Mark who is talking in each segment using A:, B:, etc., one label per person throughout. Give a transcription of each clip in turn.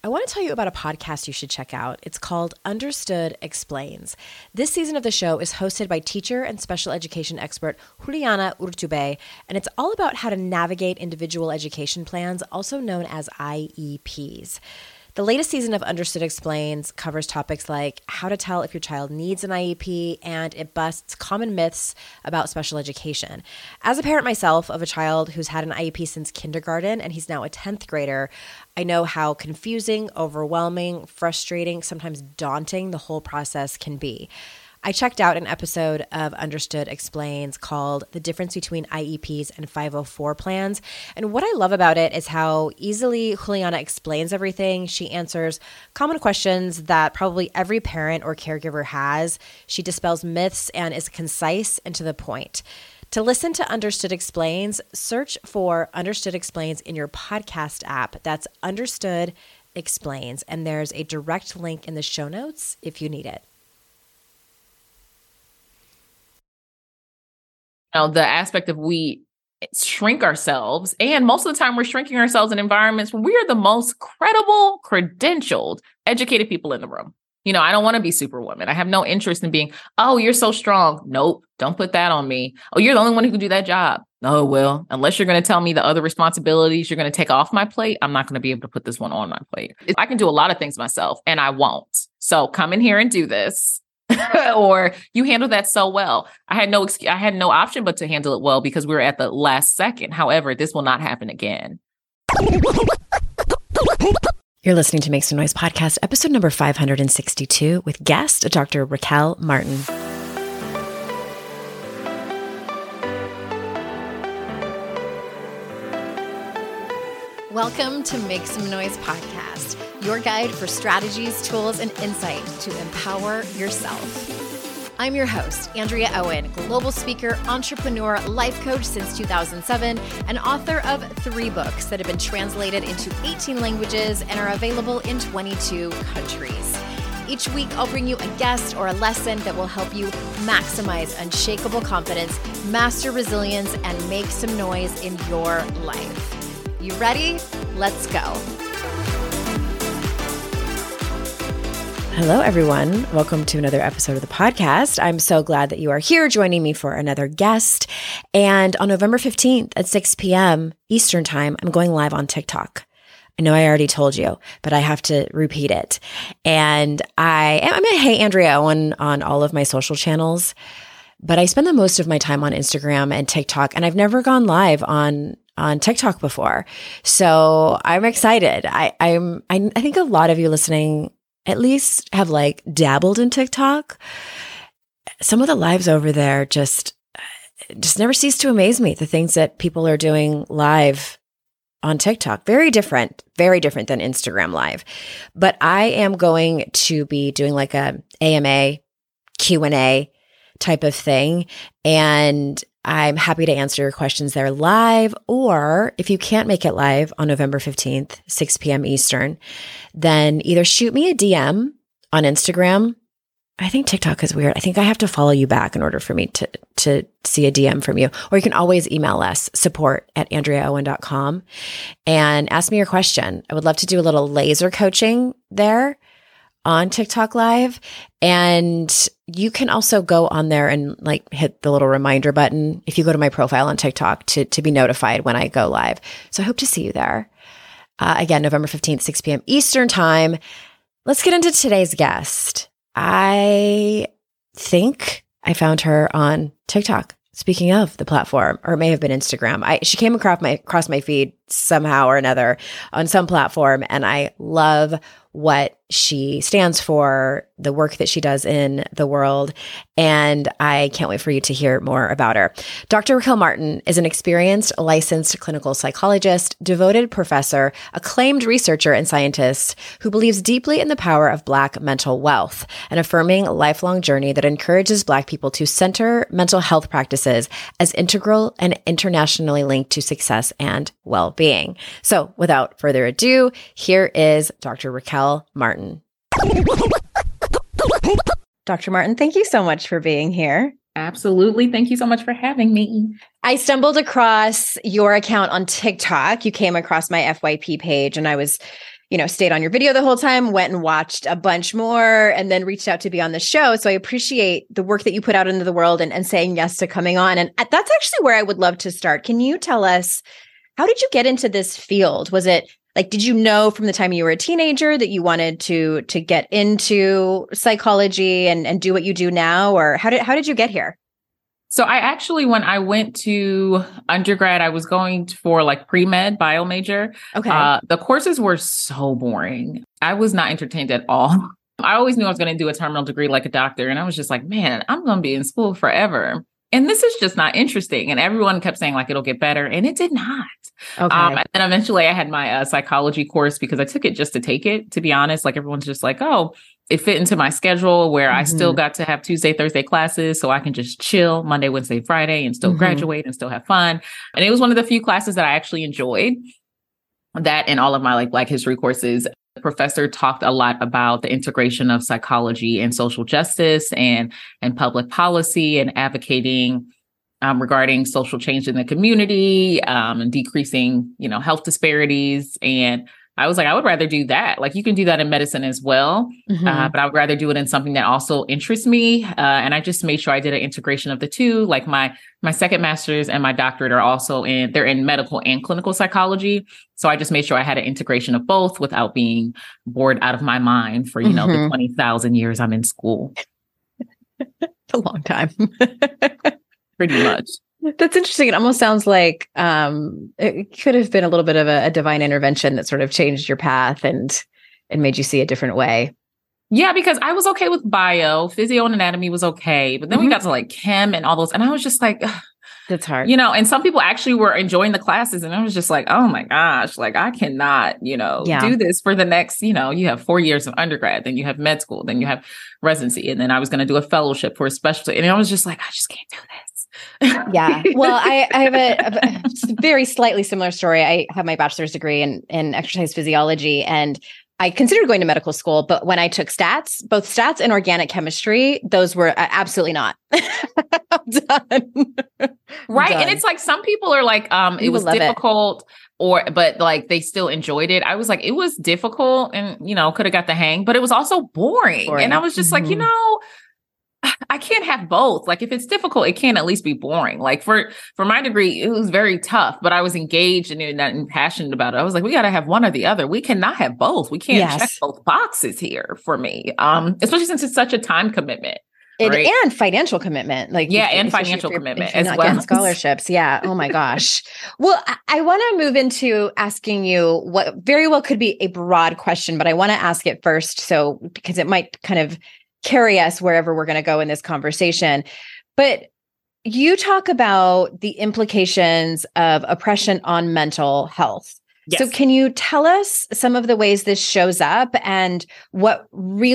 A: I want to tell you about a podcast you should check out. It's called Understood Explains. This season of the show is hosted by teacher and special education expert Juliana Urtubey, and it's all about how to navigate individual education plans, also known as IEPs. The latest season of Understood Explains covers topics like how to tell if your child needs an IEP, and it busts common myths about special education. As a parent myself of a child who's had an IEP since kindergarten, and he's now a 10th grader, I know how confusing, overwhelming, frustrating, sometimes daunting the whole process can be. I checked out an episode of Understood Explains called The Difference Between IEPs and 504 Plans. And what I love about it is how easily Juliana explains everything. She answers common questions that probably every parent or caregiver has. She dispels myths and is concise and to the point. To listen to Understood Explains, search for Understood Explains in your podcast app. That's Understood Explains. And there's a direct link in the show notes if you need it.
B: The aspect of we shrink ourselves, and most of the time we're shrinking ourselves in environments where we are the most credible, credentialed, educated people in the room. I don't want to be Superwoman. I have no interest in being, oh, you're so strong. Nope, don't put that on me. Oh, you're the only one who can do that job. Oh, well, unless you're going to tell me the other responsibilities you're going to take off my plate, I'm not going to be able to put this one on my plate. I can do a lot of things myself, and I won't. So come in here and do this. Or you handle that so well. I had no option but to handle it well because we were at the last second. However, this will not happen again.
A: You're listening to Make Some Noise podcast, episode number 562 with guest Dr. Raquel Martin. Welcome to Make Some Noise podcast, your guide for strategies, tools, and insight to empower yourself. I'm your host, Andrea Owen, global speaker, entrepreneur, life coach since 2007, and author of 3 books that have been translated into 18 languages and are available in 22 countries. Each week, I'll bring you a guest or a lesson that will help you maximize unshakable confidence, master resilience, and make some noise in your life. You ready? Let's go. Hello, everyone. Welcome to another episode of the podcast. I'm so glad that you are here joining me for another guest. And on November 15th at 6 p.m. Eastern Time, I'm going live on TikTok. I know I already told you, but I have to repeat it. And I'm a Hey Andrea Owen on all of my social channels, but I spend the most of my time on Instagram and TikTok, and I've never gone live on TikTok before. So I'm excited. I think a lot of you listening at least have dabbled in TikTok. Some of the lives over there just never cease to amaze me. The things that people are doing live on TikTok, very different than Instagram Live. But I am going to be doing a AMA Q&A type of thing. And I'm happy to answer your questions there live, or if you can't make it live on November 15th, 6 p.m. Eastern, then either shoot me a DM on Instagram. I think TikTok is weird. I think I have to follow you back in order for me to see a DM from you. Or you can always email us, support@andreaowen.com, and ask me your question. I would love to do a little laser coaching there on TikTok Live. And you can also go on there and hit the little reminder button if you go to my profile on TikTok to be notified when I go live. So I hope to see you there. Again, November 15th, 6 p.m. Eastern Time. Let's get into today's guest. I think I found her on TikTok. Speaking of the platform, or it may have been Instagram. She came across my feed somehow or another on some platform, and I love what she stands for, the work that she does in the world, and I can't wait for you to hear more about her. Dr. Raquel Martin is an experienced, licensed clinical psychologist, devoted professor, acclaimed researcher and scientist who believes deeply in the power of Black mental wealth, an affirming lifelong journey that encourages Black people to center mental health practices as integral and internationally linked to success and well-being. So without further ado, here is Dr. Raquel Martin. Dr. Martin, thank you so much for being here.
B: Absolutely. Thank you so much for having me.
A: I stumbled across your account on TikTok. You came across my FYP page, and I was, stayed on your video the whole time, went and watched a bunch more, and then reached out to be on the show. So I appreciate the work that you put out into the world and saying yes to coming on. And that's actually where I would love to start. Can you tell us, how did you get into this field? Was it like, did you know from the time you were a teenager that you wanted to get into psychology and do what you do now? Or how did you get here?
B: So I actually, when I went to undergrad, I was going for like pre-med bio major.
A: Okay.
B: The courses were so boring. I was not entertained at all. I always knew I was going to do a terminal degree like a doctor. And I was just like, man, I'm going to be in school forever. And this is just not interesting. And everyone kept saying like, it'll get better. And it did not.
A: Okay.
B: And then eventually I had my psychology course because I took it just to take it, to be honest. Like everyone's just like, oh, it fit into my schedule where I still got to have Tuesday, Thursday classes. So I can just chill Monday, Wednesday, Friday and still graduate and still have fun. And it was one of the few classes that I actually enjoyed. That and all of my like Black history courses. The professor talked a lot about the integration of psychology and social justice and public policy and advocating regarding social change in the community and decreasing, health disparities. And I was like, I would rather do that. Like you can do that in medicine as well, but I would rather do it in something that also interests me. And I just made sure I did an integration of the two. Like my second master's and my doctorate are also they're in medical and clinical psychology. So I just made sure I had an integration of both without being bored out of my mind for, the 20,000 years I'm in school.
A: A long time.
B: Pretty much.
A: That's interesting. It almost sounds like it could have been a little bit of a divine intervention that sort of changed your path and made you see a different way.
B: Yeah, because I was okay with bio, physio and anatomy was okay. But then we got to like chem and all those. And I was just like, ugh.
A: That's hard.
B: And some people actually were enjoying the classes. And I was just like, oh my gosh, like I cannot, do this for the next, you have 4 years of undergrad, then you have med school, then you have residency. And then I was going to do a fellowship for a specialty. And I was just like, I just can't do this.
A: Yeah. Well, I have a very slightly similar story. I have my bachelor's degree in exercise physiology, and I considered going to medical school, but when I took both stats and organic chemistry, those were absolutely not. I'm done.
B: Right. Done. And it's like, some people are like, it was difficult but like they still enjoyed it. I was like, it was difficult and, could have got the hang, but it was also boring. And I was just like, I can't have both. Like if it's difficult, it can't at least be boring. Like for my degree, it was very tough, but I was engaged and passionate about it. I was like, we got to have one or the other. We cannot have both. We can't check both boxes here for me. Especially since it's such a time commitment. Right?
A: And financial commitment.
B: And financial commitment
A: as well. Scholarships. Yeah. Oh my gosh. Well, I want to move into asking you what very well could be a broad question, but I want to ask it first. So, because it might kind of carry us wherever we're going to go in this conversation. But you talk about the implications of oppression on mental health. Yes. So can you tell us some of the ways this shows up and what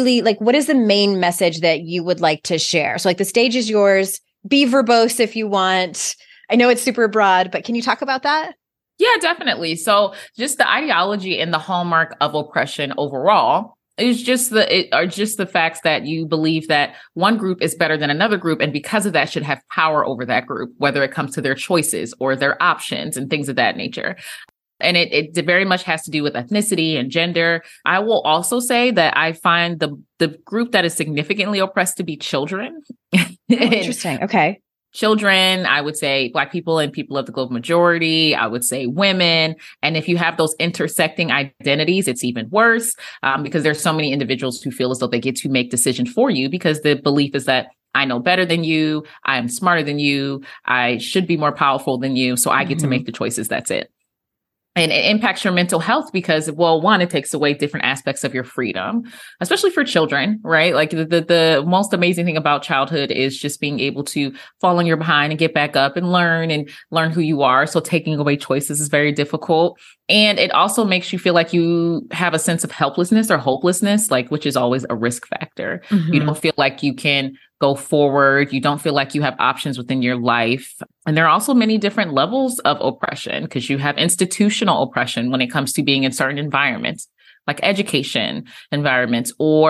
A: is the main message that you would like to share? So the stage is yours. Be verbose if you want. I know it's super broad, but can you talk about that?
B: Yeah, definitely. So just the ideology and the hallmark of oppression overall is just the facts that you believe that one group is better than another group. And because of that should have power over that group, whether it comes to their choices or their options and things of that nature. And it very much has to do with ethnicity and gender. I will also say that I find the group that is significantly oppressed to be children.
A: Interesting. Okay.
B: Children, I would say Black people and people of the global majority, I would say women. And if you have those intersecting identities, it's even worse because there's so many individuals who feel as though they get to make decisions for you because the belief is that I know better than you, I'm smarter than you, I should be more powerful than you, so I get to make the choices, that's it. And it impacts your mental health because, well, one, it takes away different aspects of your freedom, especially for children, right? Like the most amazing thing about childhood is just being able to fall on your behind and get back up and learn who you are. So taking away choices is very difficult. And it also makes you feel like you have a sense of helplessness or hopelessness, which is always a risk factor. Mm-hmm. You don't feel like you can go forward. You don't feel like you have options within your life. And there are also many different levels of oppression because you have institutional oppression when it comes to being in certain environments, like education environments or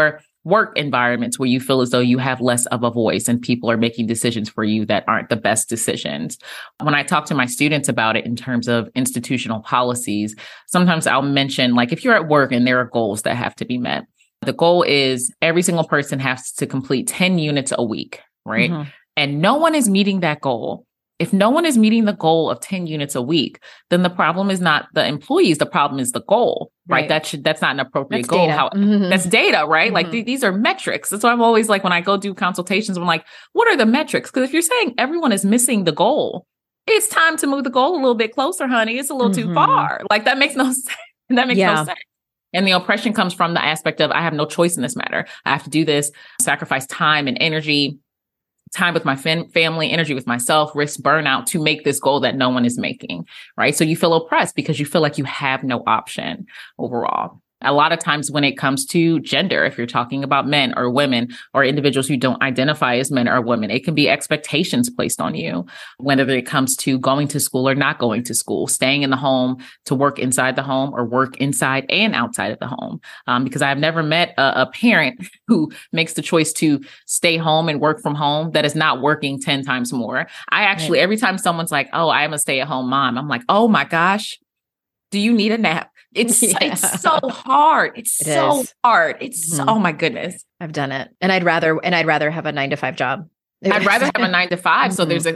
B: work environments where you feel as though you have less of a voice and people are making decisions for you that aren't the best decisions. When I talk to my students about it in terms of institutional policies, sometimes I'll mention, like, if you're at work and there are goals that have to be met, the goal is every single person has to complete 10 units a week, right? Mm-hmm. And no one is meeting that goal. If no one is meeting the goal of 10 units a week, then the problem is not the employees. The problem is the goal, right? That's not an appropriate goal. That's data, right? Like these are metrics. That's why I'm always like, when I go do consultations, I'm like, what are the metrics? Because if you're saying everyone is missing the goal, it's time to move the goal a little bit closer, honey. It's a little too far. Like that makes no sense. That makes no sense. And the oppression comes from the aspect of, I have no choice in this matter. I have to do this, sacrifice time and energy, time with my family, energy with myself, risk burnout to make this goal that no one is making, right? So you feel oppressed because you feel like you have no option overall. A lot of times when it comes to gender, if you're talking about men or women or individuals who don't identify as men or women, it can be expectations placed on you, whether it comes to going to school or not going to school, staying in the home to work inside the home or work inside and outside of the home. Because I've never met a parent who makes the choice to stay home and work from home that is not working 10 times more. I actually, every time someone's like, oh, I'm a stay-at-home mom, I'm like, oh my gosh, do you need a nap? It's so hard. It's so hard. It's oh my goodness.
A: I've done it. And I'd rather have a 9-to-5 job.
B: I'd rather have a 9-to-5. So there's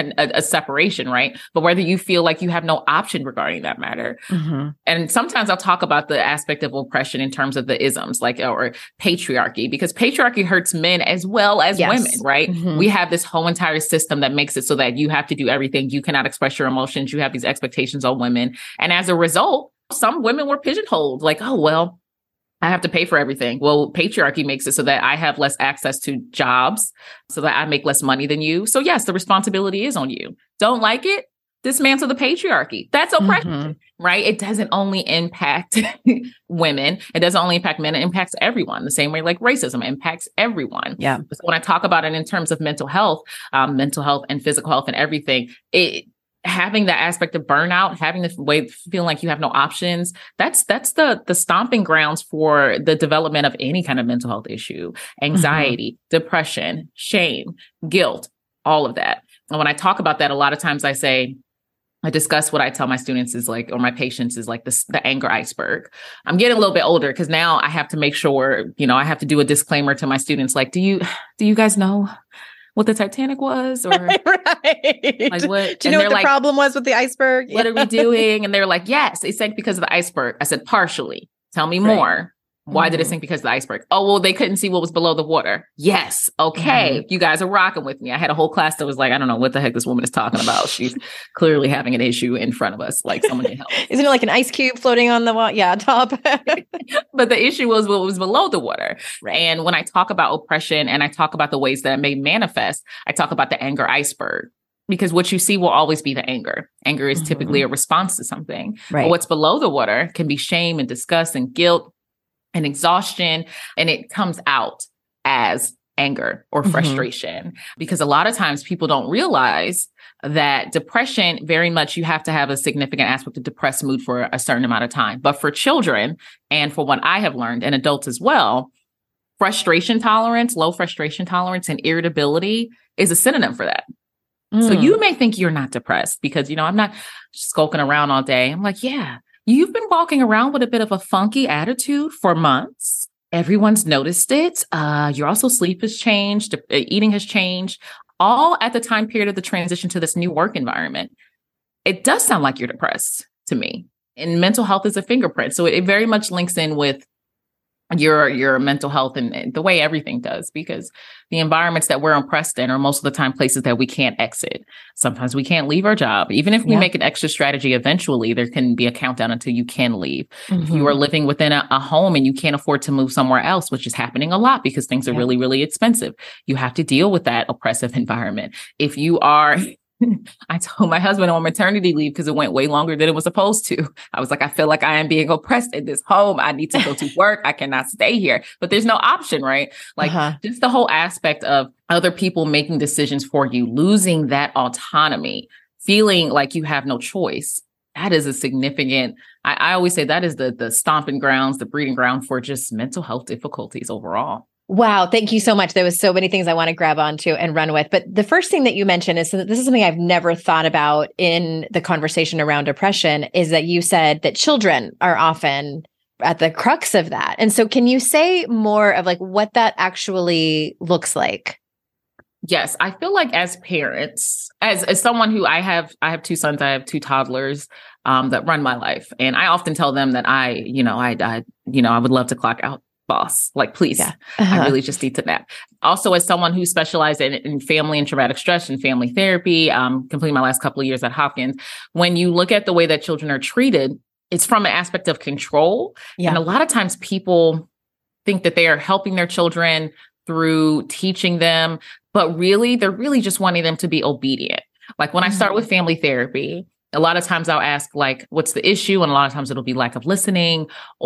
B: a separation, right? But whether you feel like you have no option regarding that matter. And sometimes I'll talk about the aspect of oppression in terms of the isms, like, or patriarchy, because patriarchy hurts men as well as women, right? We have this whole entire system that makes it so that you have to do everything. You cannot express your emotions. You have these expectations on women. And as a result, some women were pigeonholed, like, oh, well, I have to pay for everything. Well, patriarchy makes it so that I have less access to jobs, so that I make less money than you. So yes, the responsibility is on you. Don't like it? Dismantle the patriarchy. That's oppression, right? It doesn't only impact women. It doesn't only impact men. It impacts everyone the same way like racism impacts everyone. Yeah. So when I talk about it in terms of mental health and physical health and everything, having that aspect of burnout, having the way feeling like you have no options, that's the stomping grounds for the development of any kind of mental health issue, anxiety, depression, shame, guilt, all of that. And when I talk about that, a lot of times I discuss what I tell my students is like, or my patients is like the anger iceberg. I'm getting a little bit older because now I have to make sure, I have to do a disclaimer to my students. Like, do you guys know what the Titanic was? Or
A: right.
B: Like what?
A: Do you know what the problem was with the iceberg?
B: What are we doing? And they're like, yes, it sank because of the iceberg. I said, partially. Tell me more. Why did it sink? Because of the iceberg. Oh, well, they couldn't see what was below the water. Yes. Okay. You guys are rocking with me. I had a whole class that was like, I don't know what the heck this woman is talking about. She's clearly having an issue in front of us. Like someone can help.
A: Isn't it like an ice cube floating on the top?
B: But the issue was what was below the water. Right. And when I talk about oppression and I talk about the ways that it may manifest, I talk about the anger iceberg. Because what you see will always be the anger. Anger is typically a response to something. Right. But what's below the water can be shame and disgust and guilt and exhaustion. And it comes out as anger or frustration, because a lot of times people don't realize that depression, very much, you have to have a significant aspect of depressed mood for a certain amount of time. But for children, and for what I have learned, and adults as well, frustration tolerance, low frustration tolerance and irritability is a synonym for that. So you may think you're not depressed because, I'm not skulking around all day. I'm like, yeah. You've been walking around with a bit of a funky attitude for months. Everyone's noticed it. Your sleep has changed. Eating has changed. All at the time period of the transition to this new work environment. It does sound like you're depressed to me. And mental health is a fingerprint. So it very much links in with your mental health and the way everything does, because the environments that we're oppressed in are most of the time places that we can't exit. Sometimes we can't leave our job. Even if we make an extra strategy, eventually there can be a countdown until you can leave. If you are living within a home and you can't afford to move somewhere else, which is happening a lot because things are really, really expensive, you have to deal with that oppressive environment. If you are I told my husband on maternity leave because it went way longer than it was supposed to. I was like, I feel like I am being oppressed in this home. I need to go to work. I cannot stay here. But there's no option, right? Like just the whole aspect of other people making decisions for you, losing that autonomy, feeling like you have no choice. That is a significant, I always say that is the stomping grounds, the breeding ground for just mental health difficulties overall.
A: Wow. Thank you so much. There was so many things I want to grab onto and run with. But the first thing that you mentioned is that this is something I've never thought about in the conversation around depression, is that you said that children are often at the crux of that. And so can you say more of like what that actually looks like?
B: Yes, I feel like as parents, as someone who I have 2 sons, I have 2 toddlers that run my life, and I often tell them that I would love to clock out, boss. Like, please, I really just need to nap. Also, as someone who specialized in family and traumatic stress and family therapy, completing my last couple of years at Hopkins, when you look at the way that children are treated, it's from an aspect of control. Yeah. And a lot of times people think that they are helping their children through teaching them, but really, they're really just wanting them to be obedient. Like when I start with family therapy, a lot of times I'll ask, like, what's the issue? And a lot of times it'll be lack of listening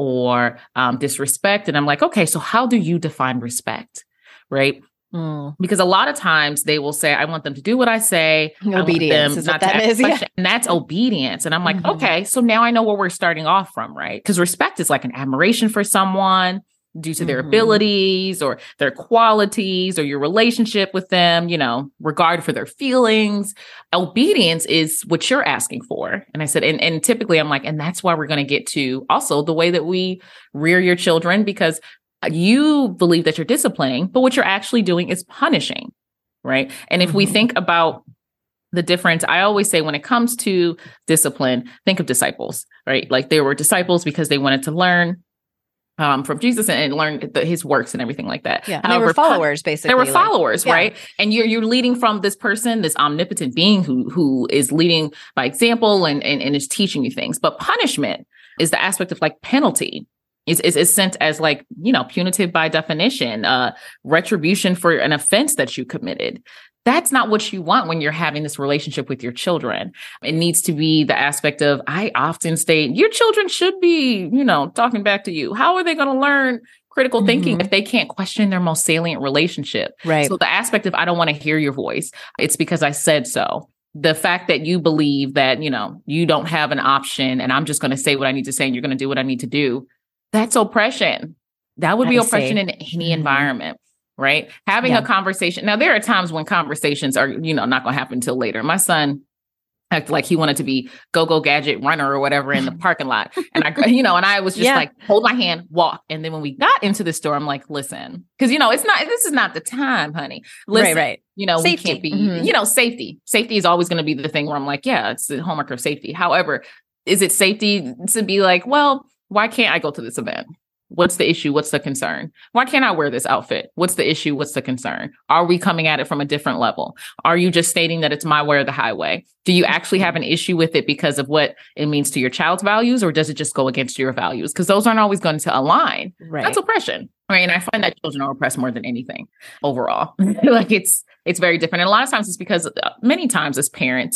B: or disrespect. And I'm like, okay, so how do you define respect? Right? Because a lot of times they will say, I want them to do what I say.
A: Obedience is what that is. Yeah.
B: And that's obedience. And I'm like, okay, so now I know where we're starting off from, right? Because respect is like an admiration for someone due to their abilities or their qualities or your relationship with them, regard for their feelings. Obedience is what you're asking for. And I said, and typically I'm like, and that's why we're going to get to also the way that we rear your children, because you believe that you're disciplining, but what you're actually doing is punishing, right? And if we think about the difference, I always say when it comes to discipline, think of disciples, right? Like they were disciples because they wanted to learn from Jesus and learn his works and everything like that.
A: Yeah, and they were followers, basically.
B: They were followers, right? And you're leading from this person, this omnipotent being who is leading by example and is teaching you things. But punishment is the aspect of like penalty. Is sent as like, punitive by definition, retribution for an offense that you committed. That's not what you want when you're having this relationship with your children. It needs to be the aspect of, I often state, your children should be, talking back to you. How are they going to learn critical thinking if they can't question their most salient relationship?
A: Right.
B: So the aspect of, I don't want to hear your voice. It's because I said so. The fact that you believe that, you don't have an option and I'm just going to say what I need to say and you're going to do what I need to do. That's oppression. That would be oppression in any environment. Right. Having a conversation. Now, there are times when conversations are, not going to happen until later. My son acted like he wanted to be go gadget runner or whatever in the parking lot. And I was just like, hold my hand, walk. And then when we got into the store, I'm like, listen, because, this is not the time, honey. Listen,
A: right.
B: Safety. We can't be, safety. Safety is always going to be the thing where I'm like, yeah, it's the hallmark of safety. However, is it safety to be like, well, why can't I go to this event? What's the issue? What's the concern? Why can't I wear this outfit? What's the issue? What's the concern? Are we coming at it from a different level? Are you just stating that it's my way or the highway? Do you actually have an issue with it because of what it means to your child's values, or does it just go against your values? Because those aren't always going to align.
A: Right.
B: That's oppression. Right. And I find that children are oppressed more than anything overall. Like it's very different. And a lot of times it's because many times as parents,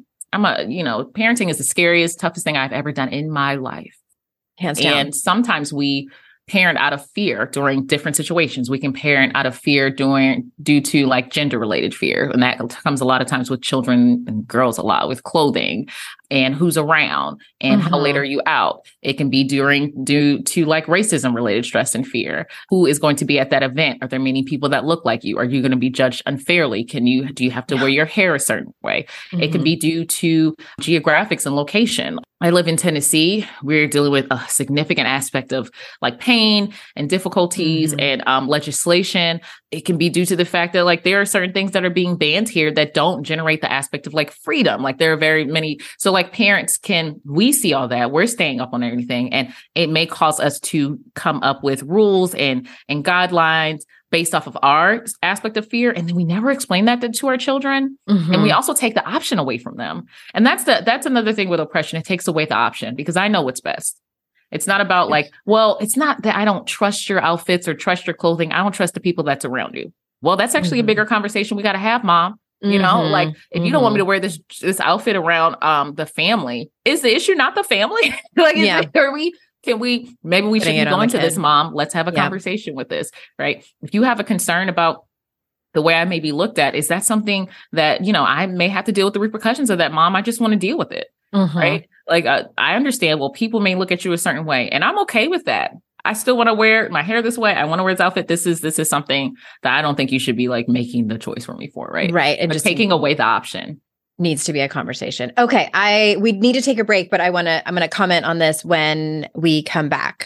B: parenting is the scariest, toughest thing I've ever done in my life.
A: Hands down.
B: And sometimes we parent out of fear during different situations. We can parent out of fear due to like gender related fear. And that comes a lot of times with children and girls, a lot with clothing and who's around and how late are you out. It can be due to like racism related stress and fear. Who is going to be at that event? Are there many people that look like you? Are you going to be judged unfairly? Do you have to wear your hair a certain way? It can be due to geographics and location. I live in Tennessee. We're dealing with a significant aspect of like pain and difficulties and legislation. It can be due to the fact that like there are certain things that are being banned here that don't generate the aspect of like freedom. Like there are very many. So like parents we see all that. We're staying up on everything. And it may cause us to come up with rules and guidelines based off of our aspect of fear. And then we never explain that to our children. And we also take the option away from them. And that's another thing with oppression. It takes away the option because I know what's best. It's not about like, well, it's not that I don't trust your outfits or trust your clothing. I don't trust the people that's around you. Well, that's actually a bigger conversation we got to have, Mom. Like if you don't want me to wear this outfit around the family, is the issue not the family? Like, maybe we should be going to this, Mom. Let's have a conversation with this, right? If you have a concern about the way I may be looked at, is that something that, I may have to deal with the repercussions of that, Mom? I just want to deal with it, right? Like, I understand, well, people may look at you a certain way, and I'm okay with that. I still want to wear my hair this way. I want to wear this outfit. This is something that I don't think you should be like making the choice for me for, right?
A: Right. And
B: but
A: just
B: taking away the option
A: needs to be a conversation. Okay. We need to take a break, but I'm going to comment on this when we come back.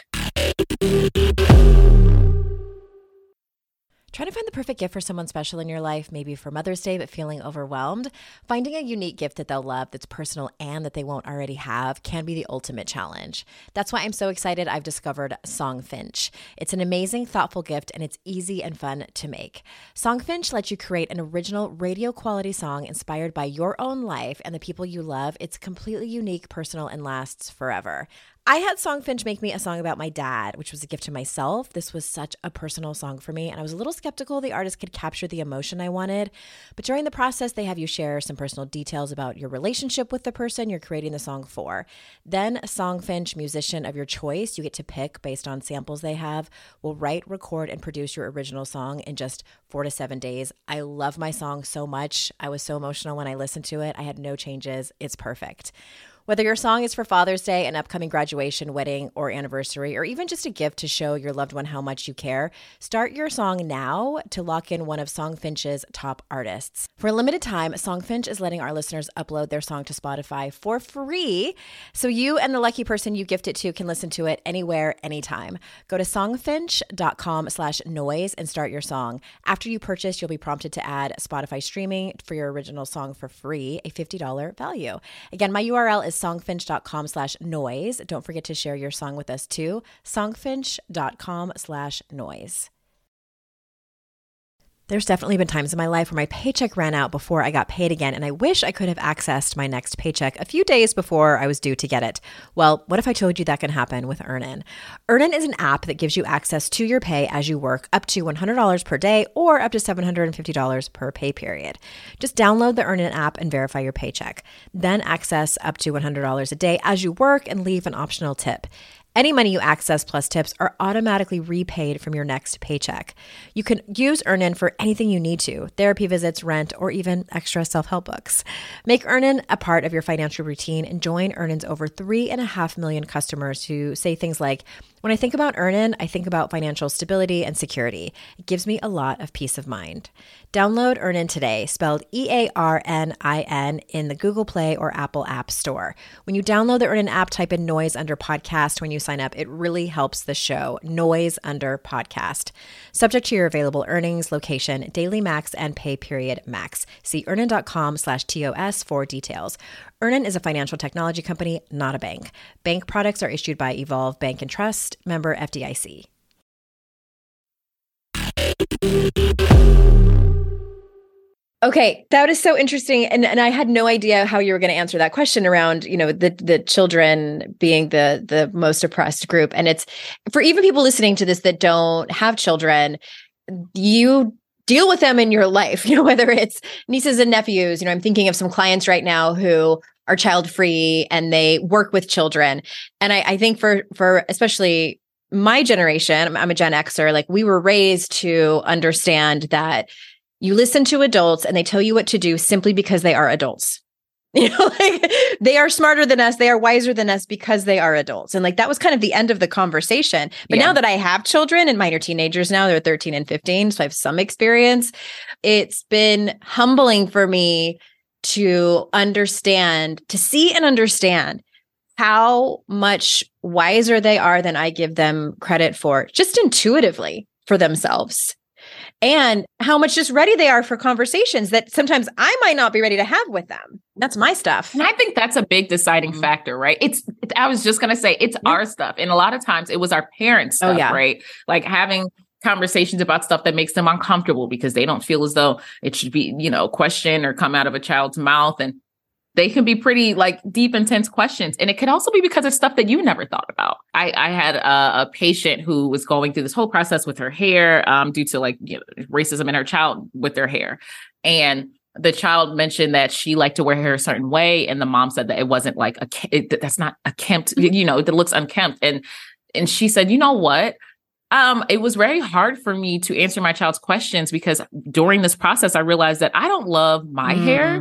A: Trying to find the perfect gift for someone special in your life, maybe for Mother's Day, but feeling overwhelmed? Finding a unique gift that they'll love, that's personal and that they won't already have, can be the ultimate challenge. That's why I'm so excited I've discovered Songfinch. It's an amazing, thoughtful gift, and it's easy and fun to make. Songfinch lets you create an original radio quality song inspired by your own life and the people you love. It's completely unique, personal, and lasts forever. I had Songfinch make me a song about my dad, which was a gift to myself. This was such a personal song for me, and I was a little skeptical the artist could capture the emotion I wanted. But during the process, they have you share some personal details about your relationship with the person you're creating the song for. Then a Songfinch musician of your choice, you get to pick based on samples they have, will write, record, and produce your original song in just 4 to 7 days. I love my song so much. I was so emotional when I listened to it. I had no changes. It's perfect. Whether your song is for Father's Day, an upcoming graduation, wedding, or anniversary, or even just a gift to show your loved one how much you care, start your song now to lock in one of Songfinch's top artists. For a limited time, Songfinch is letting our listeners upload their song to Spotify for free, so you and the lucky person you gift it to can listen to it anywhere, anytime. Go to songfinch.com/noise and start your song. After you purchase, you'll be prompted to add Spotify streaming for your original song for free, a $50 value. Again, my URL is songfinch.com/noise. Don't forget to share your song with us too. Songfinch.com/noise. There's definitely been times in my life where my paycheck ran out before I got paid again, and I wish I could have accessed my next paycheck a few days before I was due to get it. Well, what if I told you that can happen with Earnin? Earnin is an app that gives you access to your pay as you work, up to $100 per day or up to $750 per pay period. Just download the Earnin app and verify your paycheck. Then access up to $100 a day as you work and leave an optional tip. Any money you access plus tips are automatically repaid from your next paycheck. You can use Earnin for anything you need to, therapy visits, rent, or even extra self-help books. Make Earnin a part of your financial routine and join Earnin's over 3.5 million customers who say things like, when I think about Earnin, I think about financial stability and security. It gives me a lot of peace of mind. Download Earnin today, spelled EARNIN, in the Google Play or Apple App Store. When you download the Earnin app, type in Noise under podcast when you sign up. It really helps the show. Noise under podcast. Subject to your available earnings, location, daily max, and pay period max. See earnin.com/TOS for details. Earnin is a financial technology company, not a bank. Bank products are issued by Evolve Bank and Trust, member FDIC. Okay, that is so interesting. And I had no idea how you were going to answer that question around, the children being the most oppressed group. And it's for even people listening to this that don't have children, you deal with them in your life, whether it's nieces and nephews. I'm thinking of some clients right now who are child free and they work with children. And I think for especially my generation, I'm a Gen Xer, like we were raised to understand that you listen to adults and they tell you what to do simply because they are adults. Like they are smarter than us. They are wiser than us because they are adults. And like, that was kind of the end of the conversation. But now that I have children and mine are teenagers now, they're 13 and 15. So I have some experience. It's been humbling for me to see and understand how much wiser they are than I give them credit for, just intuitively for themselves. And how much just ready they are for conversations that sometimes I might not be ready to have with them. That's my stuff.
B: And I think that's a big deciding factor, right? I was just going to say, it's our stuff. And a lot of times it was our parents' stuff, right? Like having conversations about stuff that makes them uncomfortable because they don't feel as though it should be, questioned or come out of a child's mouth. And they can be pretty like deep, intense questions. And it could also be because of stuff that you never thought about. I had a patient who was going through this whole process with her hair due to racism in her child with their hair. And the child mentioned that she liked to wear her hair a certain way. And the mom said that it wasn't like that's not a kempt, that looks unkempt. And she said, you know what? It was very hard for me to answer my child's questions because during this process, I realized that I don't love my hair.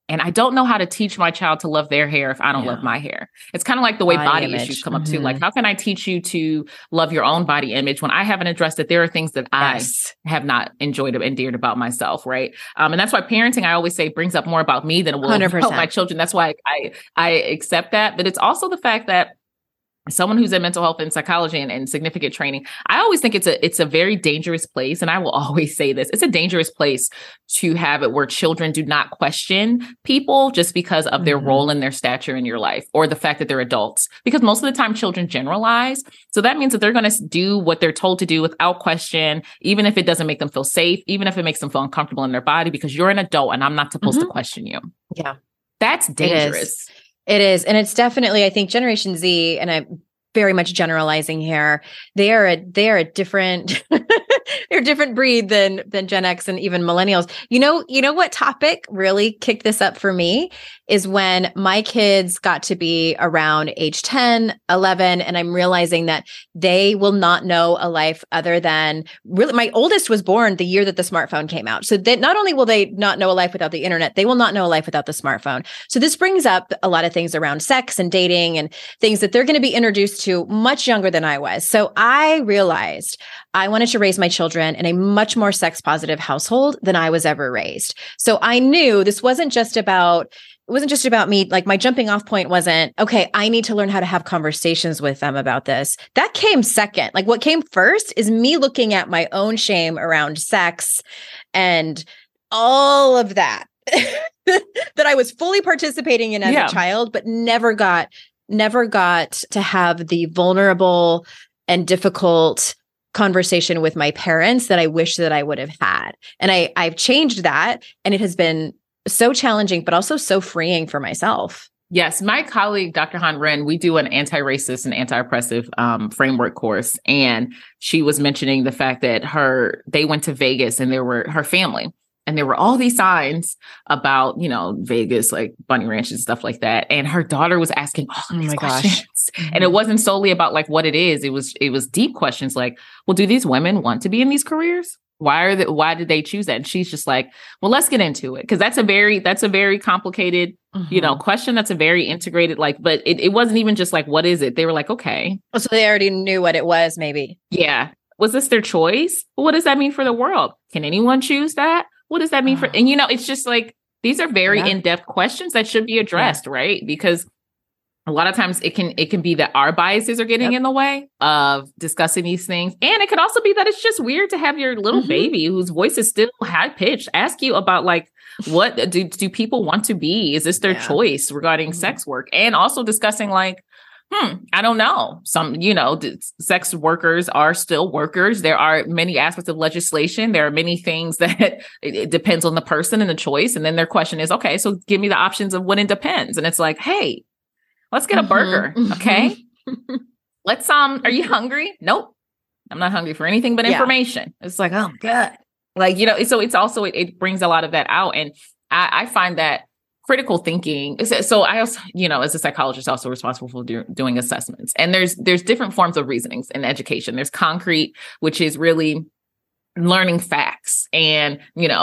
B: And I don't know how to teach my child to love their hair if I don't love my hair. It's kind of like the way body issues come up too. Like, how can I teach you to love your own body image when I haven't addressed that there are things that I have not enjoyed or endeared about myself, right? And that's why parenting, I always say, brings up more about me than it will
A: 100%.
B: about my children. That's why I accept that. But it's also the fact that someone who's in mental health and psychology and significant training, I always think it's a very dangerous place. And I will always say this, it's a dangerous place to have it where children do not question people just because of their role and their stature in your life, or the fact that they're adults, because most of the time children generalize. So that means that they're going to do what they're told to do without question, even if it doesn't make them feel safe, even if it makes them feel uncomfortable in their body, because you're an adult and I'm not supposed to question you.
A: Yeah.
B: That's dangerous.
A: It is. And it's definitely, I think Generation Z, and I'm very much generalizing here, they are a different, they're a different breed than Gen X and even millennials. You know what topic really kicked this up for me is when my kids got to be around age 10, 11, and I'm realizing that they will not know a life other than really, my oldest was born the year that the smartphone came out. So that not only will they not know a life without the internet, they will not know a life without the smartphone. So this brings up a lot of things around sex and dating and things that they're going to be introduced to much younger than I was. So I realized I wanted to raise my children in a much more sex positive household than I was ever raised. So I knew this wasn't just about me. Like, my jumping off point wasn't, okay, I need to learn how to have conversations with them about this. That came second. Like, what came first is me looking at my own shame around sex and all of that, that I was fully participating in as a child, but never got to have the vulnerable and difficult conversation with my parents that I wish that I would have had. And I've changed that, and it has been so challenging, but also so freeing for myself.
B: Yes. My colleague, Dr. Han Ren, we do an anti-racist and anti-oppressive framework course. And she was mentioning the fact that they went to Vegas and her family. And there were all these signs about, Vegas, like bunny ranches and stuff like that. And her daughter was asking all these questions. Mm-hmm. And it wasn't solely about like what it is. It was deep questions like, well, do these women want to be in these careers? Why did they choose that? And she's just like, well, let's get into it. Cause that's a very complicated, question. That's a very integrated, but it wasn't even just like, what is it? They were like, okay.
A: Oh, so they already knew what it was, maybe.
B: Yeah. Was this their choice? What does that mean for the world? Can anyone choose that? What does that mean and it's just like, these are very in-depth questions that should be addressed, right? Because a lot of times it can be that our biases are getting in the way of discussing these things. And it could also be that it's just weird to have your little baby whose voice is still high pitched ask you about like, what do people want to be? Is this their choice regarding sex work? And also discussing like, I don't know. Some, sex workers are still workers. There are many aspects of legislation. There are many things that it depends on the person and the choice. And then their question is, okay, so give me the options of when it depends. And it's like, hey, let's get a burger. Okay. Let's, are you hungry? Nope. I'm not hungry for anything but information. It's like, oh God. Like, so it's also, it brings a lot of that out. And I find that critical thinking. So I also, as a psychologist, also responsible for doing assessments. And there's different forms of reasonings in education. There's concrete, which is really learning facts, and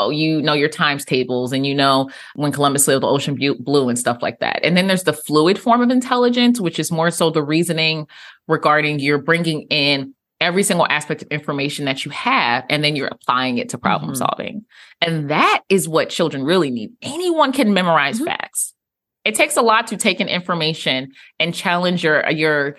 B: your times tables, and when Columbus sailed the ocean blue and stuff like that. And then there's the fluid form of intelligence, which is more so the reasoning regarding you're bringing in every single aspect of information that you have, and then you're applying it to problem solving. And that is what children really need. Anyone can memorize facts. It takes a lot to take in information and challenge your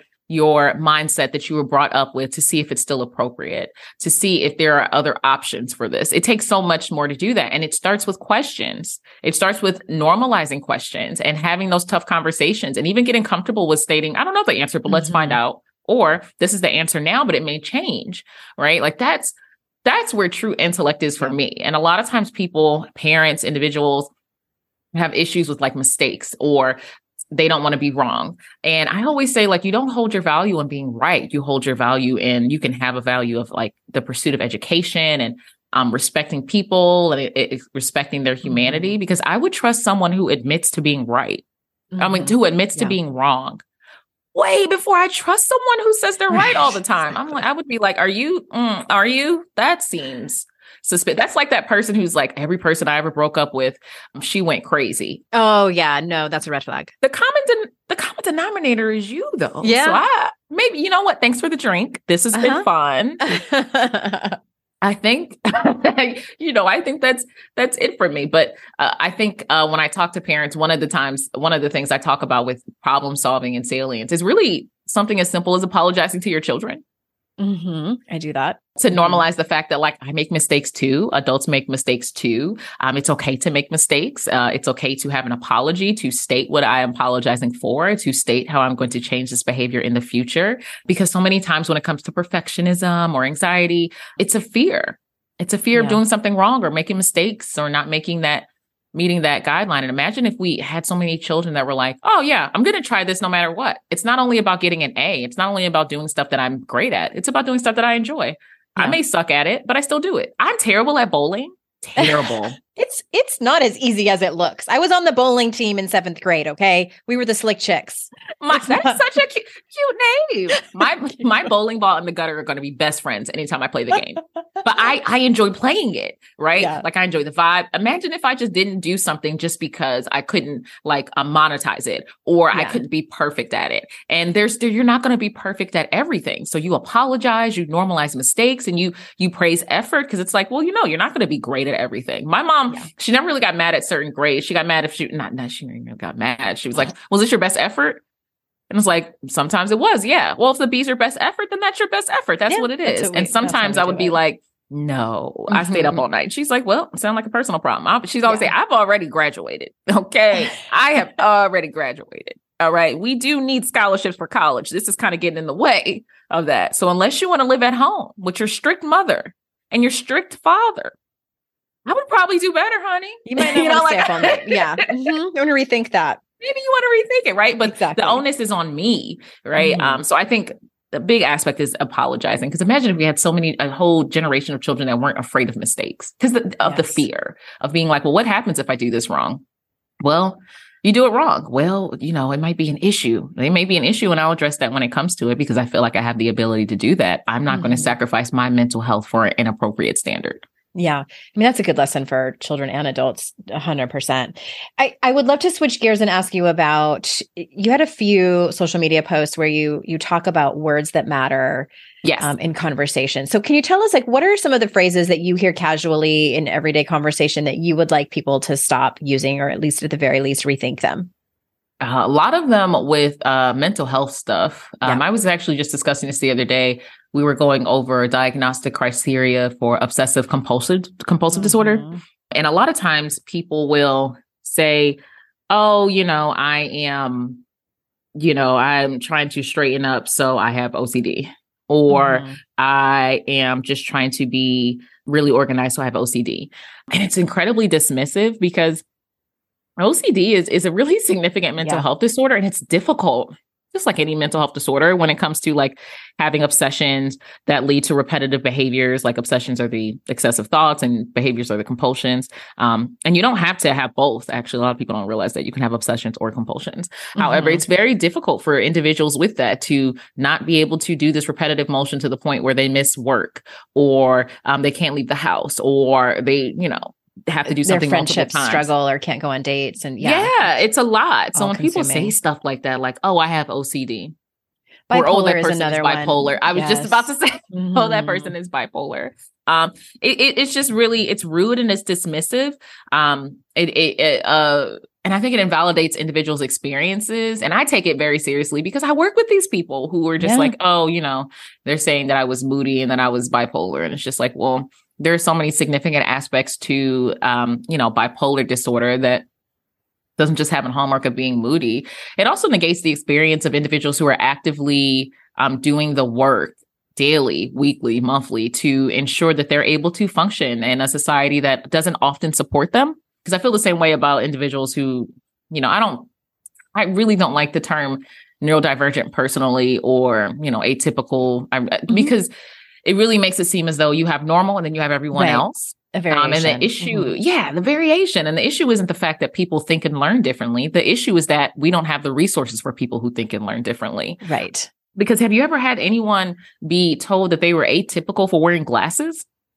B: mindset that you were brought up with to see if it's still appropriate, to see if there are other options for this. It takes so much more to do that. And it starts with questions. It starts with normalizing questions and having those tough conversations, and even getting comfortable with stating, I don't know the answer, but let's find out. Or this is the answer now, but it may change, right? Like that's where true intellect is for me. And a lot of times people, parents, individuals have issues with like mistakes, or they don't want to be wrong. And I always say, like, you don't hold your value in being right. You hold your value in, you can have a value of like the pursuit of education and respecting people and respecting their humanity, because I would trust someone who admits to being right. Who admits to being wrong way before I trust someone who says they're right all the time. I would be like, are you? That seems That's like that person who's like, every person I ever broke up with, she went crazy.
A: Oh yeah. No, that's a red flag.
B: The common denominator is you though.
A: Yeah.
B: So maybe, you know what? Thanks for the drink. This has been fun. I think, I think that's it for me. But I think when I talk to parents, one of the things I talk about with problem solving and salience is really something as simple as apologizing to your children.
A: Mm-hmm. I do that.
B: To normalize the fact that, like, I make mistakes too. Adults make mistakes too. It's okay to make mistakes. It's okay to have an apology, to state what I am apologizing for, to state how I'm going to change this behavior in the future. Because so many times when it comes to perfectionism or anxiety, it's a fear. It's a fear of doing something wrong or making mistakes or not meeting that guideline. And imagine if we had so many children that were like, oh yeah, I'm going to try this no matter what. It's not only about getting an A. It's not only about doing stuff that I'm great at. It's about doing stuff that I enjoy. Yeah. I may suck at it, but I still do it. I'm terrible at bowling. Terrible.
A: It's not as easy as it looks. I was on the bowling team in 7th grade. Okay. We were the slick chicks.
B: That's such a cute name. My bowling ball and the gutter are going to be best friends anytime I play the game. But I enjoy playing it, right? Yeah. Like I enjoy the vibe. Imagine if I just didn't do something just because I couldn't monetize it or I couldn't be perfect at it. And you're not going to be perfect at everything. So you apologize, you normalize mistakes, and you praise effort because it's like, well, you're not going to be great at everything. My mom, she never really got mad at certain grades. She got mad if she never got mad. She was like, was this your best effort? And it's like, sometimes it was. Yeah. Well, if the B's your best effort, then that's your best effort. That's what it is. And sometimes I would be like, no, I stayed up all night. She's like, well, it sounds like a personal problem. She's always saying, I've already graduated. Okay. I have already graduated. All right. We do need scholarships for college. This is kind of getting in the way of that. So unless you want to live at home with your strict mother and your strict father, I would probably do better, honey.
A: You might not want to stay up all night. Yeah. You want to rethink that.
B: Maybe you want to rethink it, right? But the onus is on me, right? Mm-hmm. So I think the big aspect is apologizing. Because imagine if we had a whole generation of children that weren't afraid of mistakes because of the fear of being like, well, what happens if I do this wrong? Well, you do it wrong. Well, it might be an issue. It may be an issue, and I'll address that when it comes to it because I feel like I have the ability to do that. I'm not going to sacrifice my mental health for an inappropriate standard.
A: Yeah. I mean, that's a good lesson for children and adults, 100%. I would love to switch gears and ask you about, you had a few social media posts where you talk about words that matter in conversation. So can you tell us, what are some of the phrases that you hear casually in everyday conversation that you would like people to stop using, or at least at the very least rethink them?
B: A lot of them with mental health stuff. I was actually just discussing this the other day. We were going over diagnostic criteria for obsessive compulsive disorder. And a lot of times people will say, oh, I'm trying to straighten up, so I have OCD. Or I am just trying to be really organized, so I have OCD. And it's incredibly dismissive because OCD is a really significant mental health disorder, and it's difficult, just like any mental health disorder, when it comes to having obsessions that lead to repetitive behaviors. Like obsessions are the excessive thoughts and behaviors are the compulsions. And you don't have to have both. Actually, a lot of people don't realize that you can have obsessions or compulsions. However, it's very difficult for individuals with that to not be able to do this repetitive motion to the point where they miss work or they can't leave the house or they, have to do something
A: their friendships struggle or can't go on dates. And
B: it's a lot. So when people say stuff like that, like, oh, I have OCD.
A: Bipolar
B: or, oh, that
A: is
B: person
A: another
B: is bipolar.
A: One.
B: I was just about to say, oh, that person is bipolar. It's just really, it's rude and it's dismissive. And I think it invalidates individuals' experiences. And I take it very seriously because I work with these people who are just like, oh, they're saying that I was moody and that I was bipolar. And it's just like, well, there are so many significant aspects to, bipolar disorder that doesn't just have a hallmark of being moody. It also negates the experience of individuals who are actively doing the work daily, weekly, monthly to ensure that they're able to function in a society that doesn't often support them. Because I feel the same way about individuals who, I really don't like the term neurodivergent personally or, atypical, because it really makes it seem as though you have normal and then you have everyone else.
A: A variation.
B: And the issue, the variation. And the issue isn't the fact that people think and learn differently. The issue is that we don't have the resources for people who think and learn differently.
A: Right.
B: Because have you ever had anyone be told that they were atypical for wearing glasses?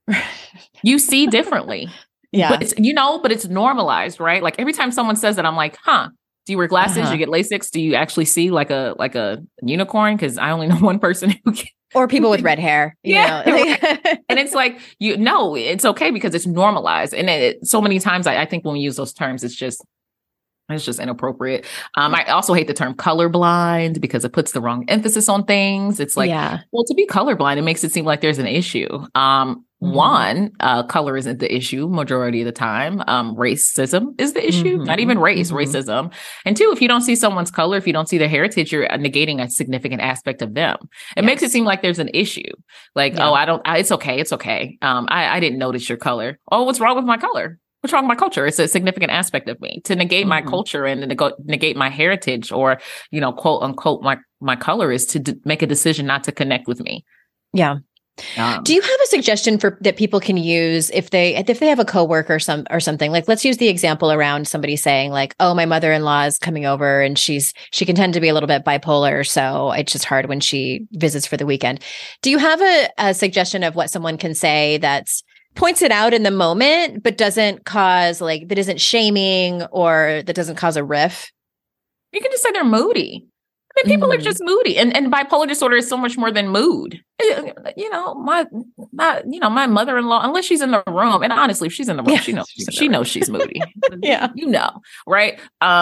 B: You see differently.
A: Yeah.
B: But it's normalized, right? Like every time someone says that, I'm like, huh, do you wear glasses? You get LASIK? Do you actually see like a unicorn? Because I only know one person who can.
A: Or people with red hair.
B: Yeah. And it's like, it's okay because it's normalized. And so many times I think when we use those terms, it's just inappropriate. I also hate the term colorblind because it puts the wrong emphasis on things. It's like, well, to be colorblind, it makes it seem like there's an issue. One, color isn't the issue majority of the time. Racism is the issue, not even race, racism. And two, if you don't see someone's color, if you don't see their heritage, you're negating a significant aspect of them. It makes it seem like there's an issue. Like, it's okay. It's okay. I didn't notice your color. Oh, what's wrong with my color? What's wrong with my culture? It's a significant aspect of me. To negate my culture and to negate my heritage or, quote unquote, my color is to make a decision not to connect with me.
A: Yeah. Do you have a suggestion that people can use if they have a coworker or something? Like, let's use the example around somebody saying like, oh, my mother-in-law is coming over and she can tend to be a little bit bipolar. So it's just hard when she visits for the weekend. Do you have a suggestion of what someone can say that's points it out in the moment, but doesn't cause that isn't shaming or that doesn't cause a riff?
B: You can just say they're moody. I mean, people are just moody, and bipolar disorder is so much more than mood. My mother-in-law, unless she's in the room, and honestly, if she's in the room, she knows she's moody.
A: Yeah,
B: right?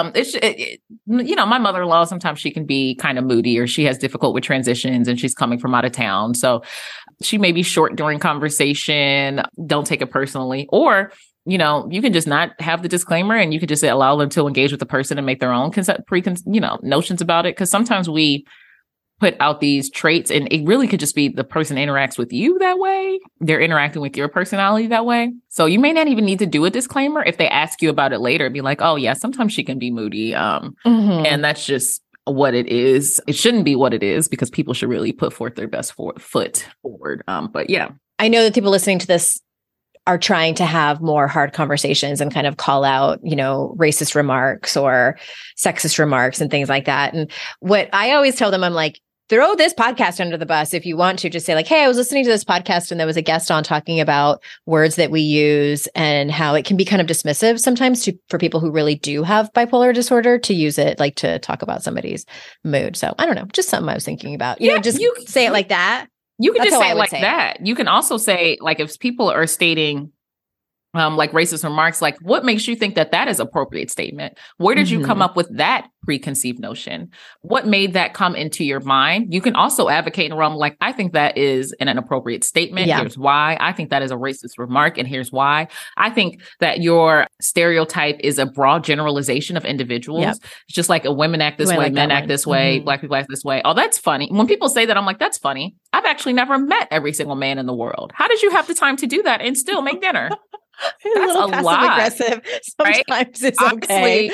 B: My mother-in-law, sometimes she can be kind of moody, or she has difficult with transitions, and she's coming from out of town, so she may be short during conversation. Don't take it personally, or you can just not have the disclaimer and you can just allow them to engage with the person and make their own notions about it. Because sometimes we put out these traits and it really could just be the person interacts with you that way. They're interacting with your personality that way. So you may not even need to do a disclaimer. If they ask you about it later, be like, oh yeah, sometimes she can be moody. And that's just what it is. It shouldn't be what it is because people should really put forth their best foot forward. But yeah.
A: I know that people listening to this are trying to have more hard conversations and kind of call out, racist remarks or sexist remarks and things like that. And what I always tell them, I'm like, throw this podcast under the bus if you want to. Just say like, hey, I was listening to this podcast and there was a guest on talking about words that we use and how it can be kind of dismissive sometimes for people who really do have bipolar disorder to use it like to talk about somebody's mood. So I don't know, just something I was thinking about. You say it like that.
B: You can just say it like that. You can also say, like, if people are stating like racist remarks, like what makes you think that that is appropriate statement? Where did you come up with that preconceived notion? What made that come into your mind? You can also advocate in a realm like, I think that is an inappropriate statement. Yeah. Here's why. I think that is a racist remark. And here's why. I think that your stereotype is a broad generalization of individuals. Yep. It's just like women act this way, men act this way, Black people act this way. Oh, that's funny. When people say that, I'm like, that's funny. I've actually never met every single man in the world. How did you have the time to do that and still make dinner?
A: That's a lot. Aggressive. Sometimes right? It's okay.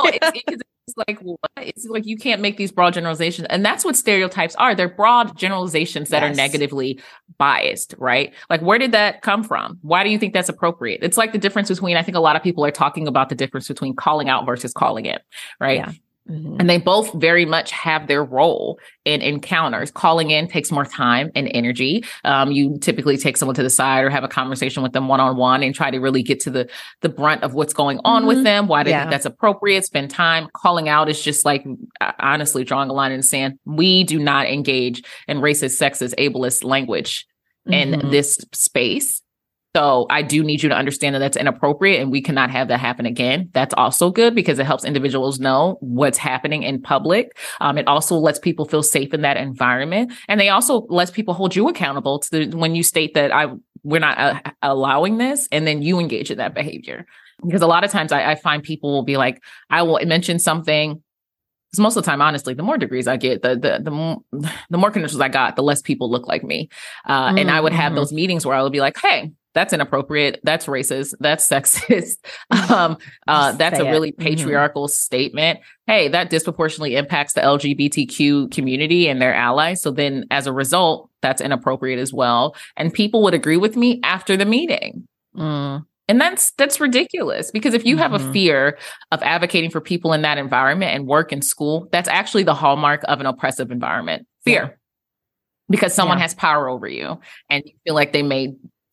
B: It's like what? It's like you can't make these broad generalizations, and that's what stereotypes are. They're broad generalizations that are negatively biased, right? Like, where did that come from? Why do you think that's appropriate? It's like the difference between. I think a lot of people are talking about the difference between calling out versus calling in, right? Yeah. Mm-hmm. And they both very much have their role in encounters. Calling in takes more time and energy. You typically take someone to the side or have a conversation with them one-on-one and try to really get to the brunt of what's going on with them. Why do you think that's appropriate? Spend time. Calling out is just like, honestly, drawing a line in the sand. We do not engage in racist, sexist, ableist language in this space. So I do need you to understand that that's inappropriate and we cannot have that happen again. That's also good because it helps individuals know what's happening in public. It also lets people feel safe in that environment. And they also lets people hold you accountable to when you state that we're not allowing this, and then you engage in that behavior. Because a lot of times I find people will be like, I will mention something. Because most of the time, honestly, the more degrees I get, the more credentials I got, the less people look like me. And I would have those meetings where I would be like, hey, that's inappropriate. That's racist. That's sexist. That's a really patriarchal statement. Hey, that disproportionately impacts the LGBTQ community and their allies. So then as a result, that's inappropriate as well. And people would agree with me after the meeting. And that's ridiculous, because if you have a fear of advocating for people in that environment and work and school, that's actually the hallmark of an oppressive environment. Fear. Because someone has power over you and you feel like they may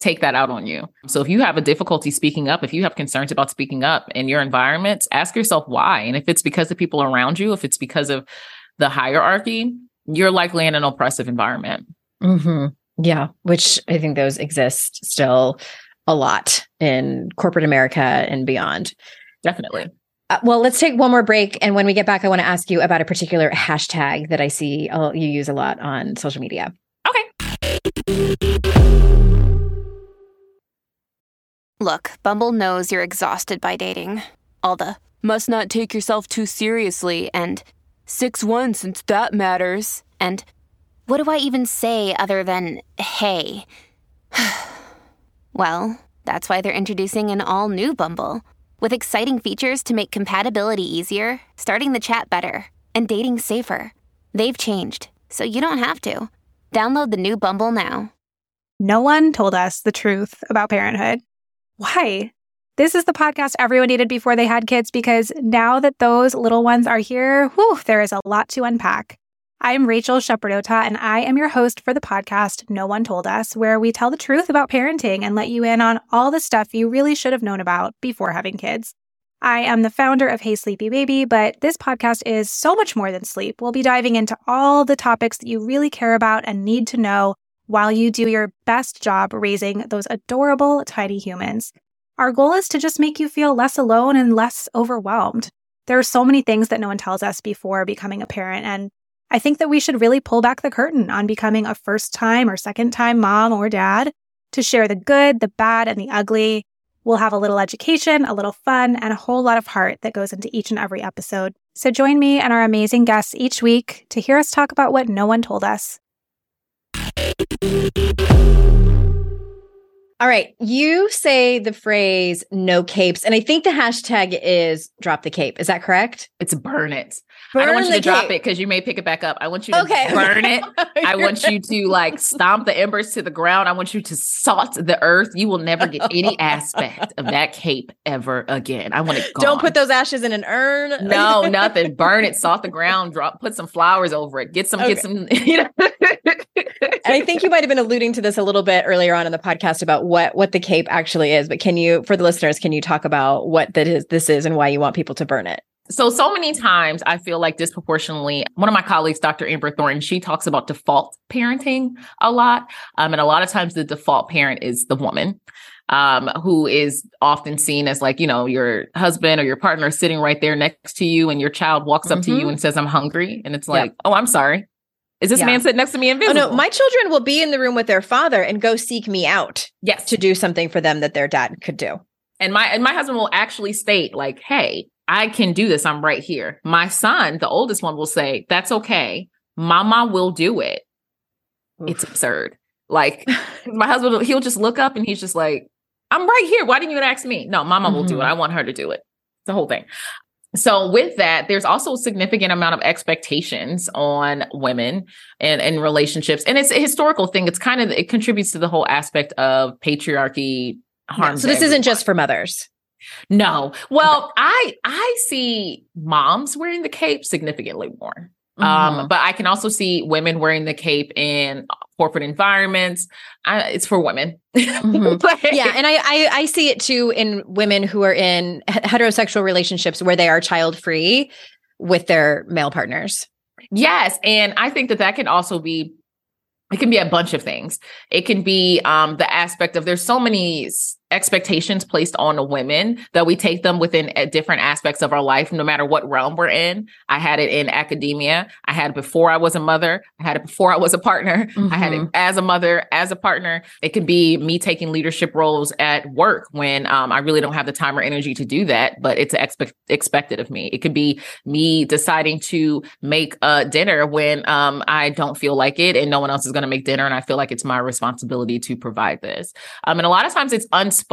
B: take that out on you. So if you have a difficulty speaking up, if you have concerns about speaking up in your environments, ask yourself why. And if it's because of people around you, if it's because of the hierarchy, you're likely in an oppressive environment.
A: Mm-hmm. Yeah, which I think those exist still a lot in corporate America and beyond.
B: Definitely.
A: Well, let's take one more break. And when we get back, I want to ask you about a particular hashtag that I see you use a lot on social media.
B: Okay.
C: Look, Bumble knows you're exhausted by dating. All the must not take yourself too seriously and 6'1" since that matters. And what do I even say other than, hey? Well, that's why they're introducing an all-new Bumble with exciting features to make compatibility easier, starting the chat better, and dating safer. They've changed, so you don't have to. Download the new Bumble now.
D: No one told us the truth about parenthood. Why? This is the podcast everyone needed before they had kids, because now that those little ones are here, there is a lot to unpack. I'm Rachel Shepardota, and I am your host for the podcast No One Told Us, where we tell the truth about parenting and let you in on all the stuff you really should have known about before having kids. I am the founder of Hey Sleepy Baby, but this podcast is so much more than sleep. We'll be diving into all the topics that you really care about and need to know while you do your best job raising those adorable, tiny humans. Our goal is to just make you feel less alone and less overwhelmed. There are so many things that no one tells us before becoming a parent, and I think that we should really pull back the curtain on becoming a first-time or second-time mom or dad to share the good, the bad, and the ugly. We'll have a little education, a little fun, and a whole lot of heart that goes into each and every episode. So join me and our amazing guests each week to hear us talk about what no one told us.
A: All right. You say the phrase no capes, and I think the hashtag is drop the cape. Is that correct?
B: It's burn it. I don't want you to drop it because you may pick it back up. I want you to burn it. I want you to stomp the embers to the ground. I want you to salt the earth. You will never get any aspect of that cape ever again. I want it gone.
A: Don't put those ashes in an urn.
B: No, nothing. Burn it, salt the ground, put some flowers over it. Get some,
A: And I think you might have been alluding to this a little bit earlier on in the podcast about what the cape actually is. But for the listeners, can you talk about what this is and why you want people to burn it?
B: So many times I feel like disproportionately, one of my colleagues, Dr. Amber Thornton, she talks about default parenting a lot. And a lot of times the default parent is the woman, who is often seen as your husband or your partner sitting right there next to you, and your child walks up to you and says, I'm hungry. And it's like, oh, I'm sorry. Is this man sitting next to me invisible?
A: Oh, no, my children will be in the room with their father and go seek me out to do something for them that their dad could do.
B: And my husband will actually state hey, I can do this. I'm right here. My son, the oldest one, will say, that's okay. Mama will do it. Oof. It's absurd. My husband, he'll just look up and he's just like, I'm right here. Why didn't you ask me? No, Mama will do it. I want her to do it. The whole thing. So with that, there's also a significant amount of expectations on women and relationships. And it's a historical thing. It contributes to the whole aspect of patriarchy. Harm.
A: So this isn't just for mothers.
B: No. Well, I see moms wearing the cape significantly more. But I can also see women wearing the cape in corporate environments. It's for women.
A: Yeah. And I see it too in women who are in heterosexual relationships where they are child-free with their male partners.
B: Yes. And I think that can also be, it can be a bunch of things. It can be the aspect of there's so many expectations placed on women that we take them within different aspects of our life, no matter what realm we're in. I had it in academia. I had it before I was a mother. I had it before I was a partner. I had it as a mother, as a partner. It can be me taking leadership roles at work when I really don't have the time or energy to do that, but it's expected of me. It could be me deciding to make dinner when I don't feel like it and no one else is going to make dinner. And I feel like it's my responsibility to provide this. And a lot of times it's unspoken.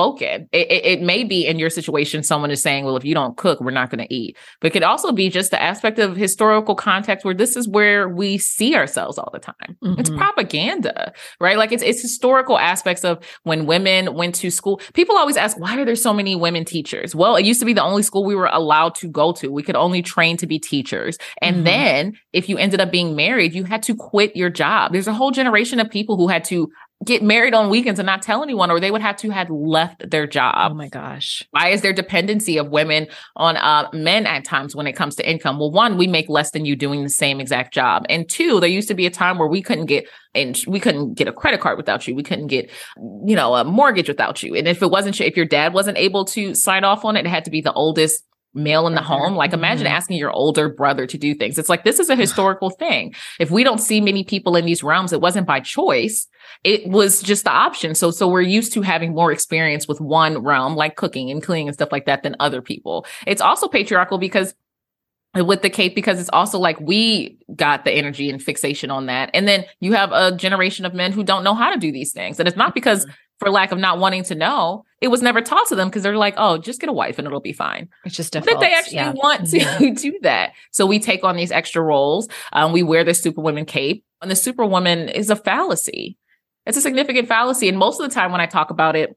B: It may be in your situation, someone is saying, well, if you don't cook, we're not going to eat. But it could also be just the aspect of historical context where this is where we see ourselves all the time. It's propaganda, right? It's historical aspects of when women went to school. People always ask, why are there so many women teachers? Well, it used to be the only school we were allowed to go to. We could only train to be teachers. And then if you ended up being married, you had to quit your job. There's a whole generation of people who had to get married on weekends and not tell anyone, or they would have to have left their job.
A: Oh my gosh.
B: Why is there dependency of women on men at times when it comes to income? Well, one, we make less than you doing the same exact job. And two, there used to be a time where we couldn't get a credit card without you. We couldn't get, a mortgage without you. And if if your dad wasn't able to sign off on it, it had to be the oldest male in the home. Like, imagine asking your older brother to do things. It's like, this is a historical thing. If we don't see many people in these realms, it wasn't by choice. It was just the option. So we're used to having more experience with one realm, like cooking and cleaning and stuff like that, than other people. It's also patriarchal because with the cape, because it's also like we got the energy and fixation on that. And then you have a generation of men who don't know how to do these things. And it's not because for lack of not wanting to know, it was never taught to them because they're like, oh, just get a wife and it'll be fine.
A: It's just default.
B: But they actually want to do that. So we take on these extra roles. We wear the Superwoman cape, and the Superwoman is a fallacy. It's a significant fallacy. And most of the time when I talk about it,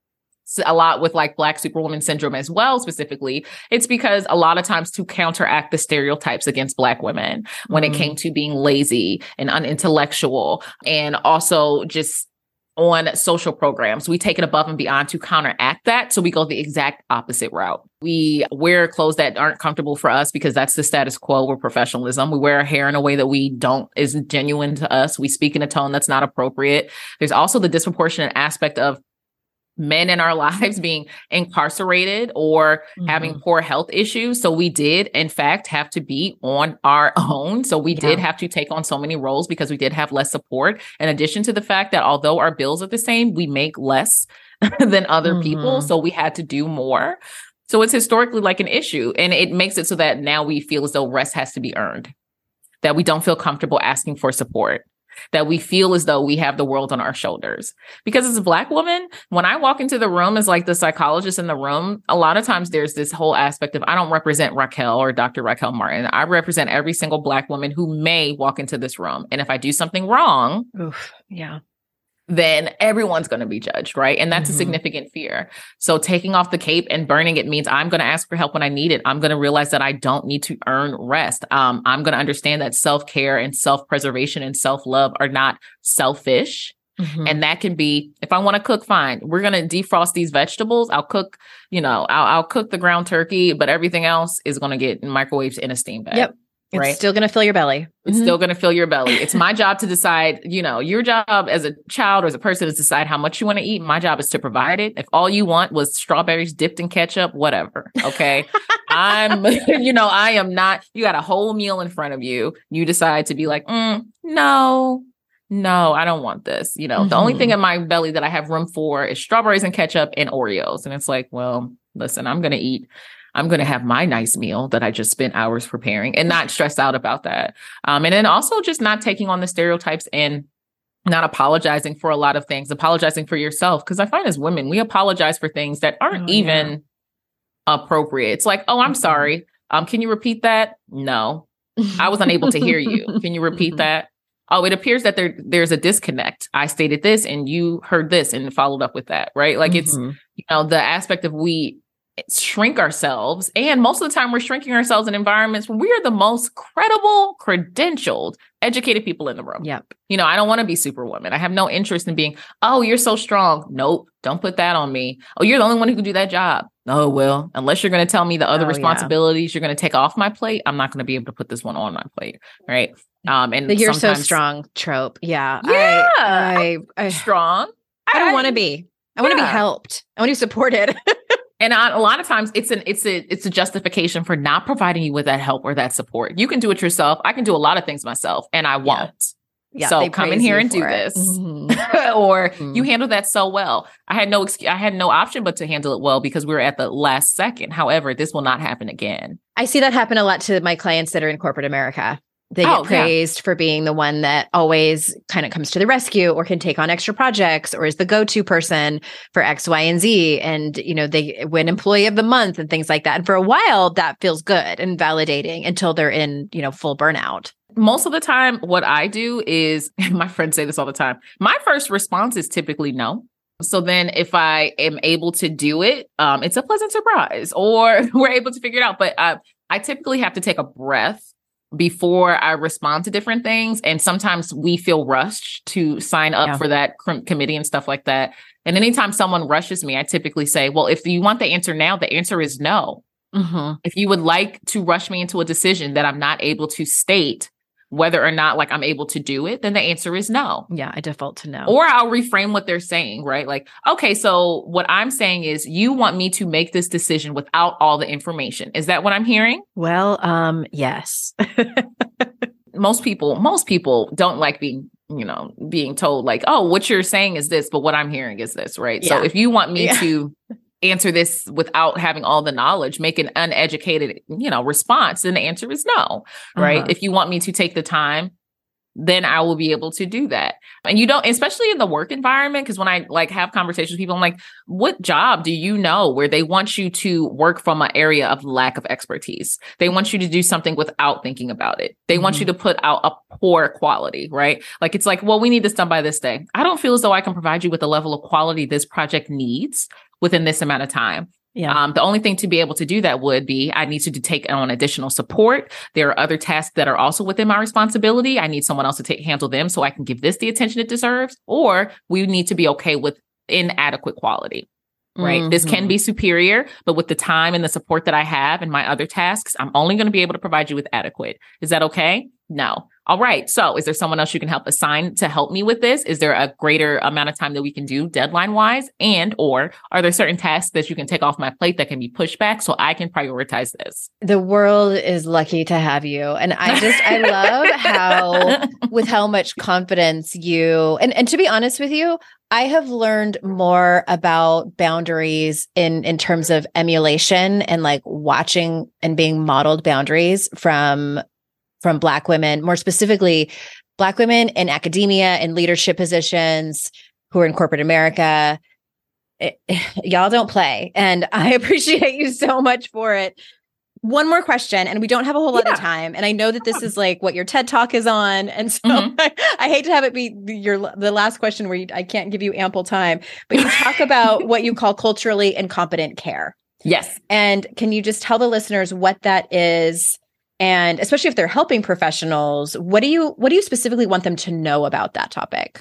B: a lot with like Black Superwoman syndrome as well, specifically, it's because a lot of times to counteract the stereotypes against Black women when it came to being lazy and unintellectual, and also just on social programs, we take it above and beyond to counteract that. So we go the exact opposite route. We wear clothes that aren't comfortable for us because that's the status quo with professionalism. We wear our hair in a way that isn't genuine to us. We speak in a tone that's not appropriate. There's also the disproportionate aspect of men in our lives being incarcerated or having poor health issues. So we did, in fact, have to be on our own. So we did have to take on so many roles because we did have less support. In addition to the fact that although our bills are the same, we make less than other people. So we had to do more. So it's historically like an issue. And it makes it so that now we feel as though rest has to be earned, that we don't feel comfortable asking for support, that we feel as though we have the world on our shoulders. Because as a Black woman, when I walk into the room as like the psychologist in the room, a lot of times there's this whole aspect of, I don't represent Raquel or Dr. Raquel Martin. I represent every single Black woman who may walk into this room. And if I do something wrong, then everyone's going to be judged, right? And that's a significant fear. So taking off the cape and burning it means I'm going to ask for help when I need it. I'm going to realize that I don't need to earn rest. I'm going to understand that self-care and self-preservation and self-love are not selfish. And that can be, if I want to cook, fine. We're going to defrost these vegetables. I'll cook, I'll cook the ground turkey, but everything else is going to get microwaved in a steam bag.
A: Yep. It's still going to fill your belly.
B: It's still going to fill your belly. It's my job to decide, your job as a child or as a person is to decide how much you want to eat. My job is to provide it. If all you want was strawberries dipped in ketchup, whatever. Okay. I am not, you got a whole meal in front of you. You decide to be like, no, I don't want this. The only thing in my belly that I have room for is strawberries and ketchup and Oreos. And it's like, well, listen, I'm going to have my nice meal that I just spent hours preparing and not stress out about that. And then also just not taking on the stereotypes and not apologizing for a lot of things, apologizing for yourself. Because I find as women, we apologize for things that aren't even appropriate. It's like, oh, I'm sorry. Can you repeat that? No, I was unable to hear you. Can you repeat that? Oh, it appears that there's a disconnect. I stated this and you heard this and followed up with that, right? Like it's, the aspect of we shrink ourselves. And most of the time we're shrinking ourselves in environments where we are the most credible, credentialed, educated people in the room.
A: Yep.
B: I don't want to be Superwoman. I have no interest in being, oh, you're so strong. Nope. Don't put that on me. Oh, you're the only one who can do that job. Oh, well, unless you're going to tell me the other responsibilities you're going to take off my plate, I'm not going to be able to put this one on my plate. Right. And
A: the you're so strong trope. Yeah.
B: I strong.
A: I don't want to be. I want to be helped. I want to be supported.
B: And a lot of times it's a justification for not providing you with that help or that support. You can do it yourself. I can do a lot of things myself and I won't. Yeah, so come in here and do this. Or you handle that so well. I had no option but to handle it well because we were at the last second. However, this will not happen again.
A: I see that happen a lot to my clients that are in corporate America. They get praised for being the one that always kind of comes to the rescue or can take on extra projects or is the go-to person for X, Y, and Z. And, they win employee of the month and things like that. And for a while, that feels good and validating until they're in, full burnout.
B: Most of the time, what I do is, my friends say this all the time, my first response is typically no. So then if I am able to do it, it's a pleasant surprise or we're able to figure it out. But I typically have to take a breath before I respond to different things. And sometimes we feel rushed to sign up for that committee and stuff like that. And anytime someone rushes me, I typically say, well, if you want the answer now, the answer is no. If you would like to rush me into a decision that I'm not able to state whether or not like I'm able to do it, then the answer is no.
A: Yeah, I default to no.
B: Or I'll reframe what they're saying, right? Like, okay, so what I'm saying is you want me to make this decision without all the information. Is that what I'm hearing?
A: Well, yes.
B: Most people don't like being told like, oh, what you're saying is this, but what I'm hearing is this, right? Yeah. So if you want me to answer this without having all the knowledge, make an uneducated, response, then the answer is no, right? If you want me to take the time, then I will be able to do that. And you don't, especially in the work environment, because when I like have conversations with people, I'm like, what job do you know where they want you to work from an area of lack of expertise? They want you to do something without thinking about it. They want you to put out a poor quality, right? Like, it's like, well, we need this done by this day. I don't feel as though I can provide you with the level of quality this project needs within this amount of time. Yeah. The only thing to be able to do that would be I need to take on additional support. There are other tasks that are also within my responsibility. I need someone else to handle them so I can give this the attention it deserves. Or we need to be okay with inadequate quality, right? This can be superior, but with the time and the support that I have in my other tasks, I'm only going to be able to provide you with adequate. Is that okay? No. All right. So is there someone else you can assign to help me with this? Is there a greater amount of time that we can do deadline wise? And, or are there certain tasks that you can take off my plate that can be pushed back so I can prioritize this?
A: The world is lucky to have you. And I love with how much confidence you, and to be honest with you, I have learned more about boundaries in terms of emulation and like watching and being modeled boundaries from Black women, more specifically, Black women in academia and leadership positions who are in corporate America. Y'all don't play. And I appreciate you so much for it. One more question, and we don't have a whole lot of time. And I know that this is like what your TED Talk is on. And so I hate to have it be the last question where I can't give you ample time, but you talk about what you call culturally incompetent care.
B: Yes.
A: And can you just tell the listeners what that is? And especially if they're helping professionals, what do you specifically want them to know about that topic?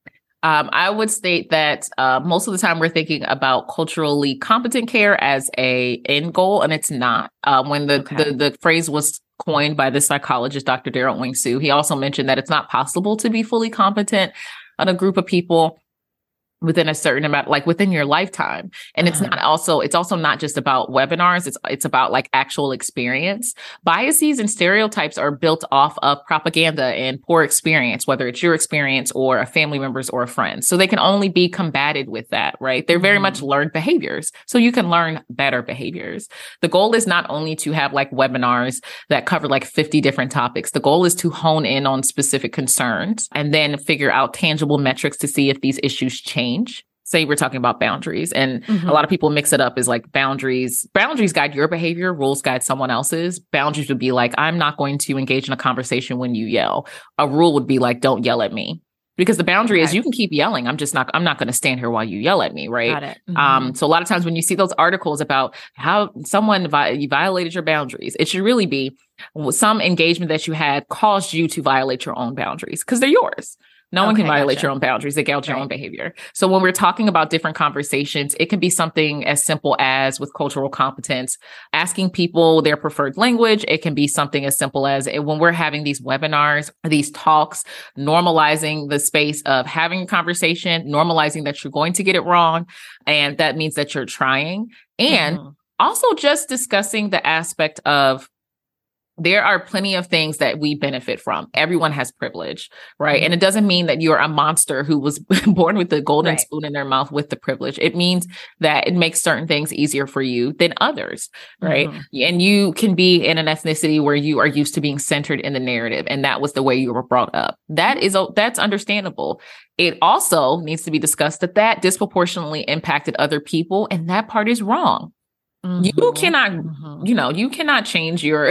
B: I would state that most of the time we're thinking about culturally competent care as a end goal, and it's not. When the phrase was coined by the psychologist, Dr. Daryl Wing Su, he also mentioned that it's not possible to be fully competent on a group of people within a certain amount, like within your lifetime. And it's also not just about webinars. It's about like actual experience. Biases and stereotypes are built off of propaganda and poor experience, whether it's your experience or a family member's or a friend. So they can only be combated with that, right? They're very much learned behaviors. So you can learn better behaviors. The goal is not only to have like webinars that cover like 50 different topics. The goal is to hone in on specific concerns and then figure out tangible metrics to see if these issues change. Say we're talking about boundaries, and a lot of people mix it up as like boundaries guide your behavior, rules guide someone else's. Boundaries would be like, I'm not going to engage in a conversation when you yell. A rule would be like, don't yell at me. Because the boundary is you can keep yelling. I'm not going to stand here while you yell at me. Right. Got it. So a lot of times when you see those articles about how someone you violated your boundaries, it should really be some engagement that you had caused you to violate your own boundaries because they're yours. No one can violate your own boundaries. They gauge your own behavior. So when we're talking about different conversations, it can be something as simple as with cultural competence, asking people their preferred language. It can be something as simple as when we're having these webinars, these talks, normalizing the space of having a conversation, normalizing that you're going to get it wrong. And that means that you're trying. And also just discussing the aspect of there are plenty of things that we benefit from. Everyone has privilege, right? And it doesn't mean that you're a monster who was born with the golden spoon in their mouth with the privilege. It means that it makes certain things easier for you than others, right? And you can be in an ethnicity where you are used to being centered in the narrative, and that was the way you were brought up. That's understandable. It also needs to be discussed that disproportionately impacted other people, and that part is wrong. You cannot, you cannot change your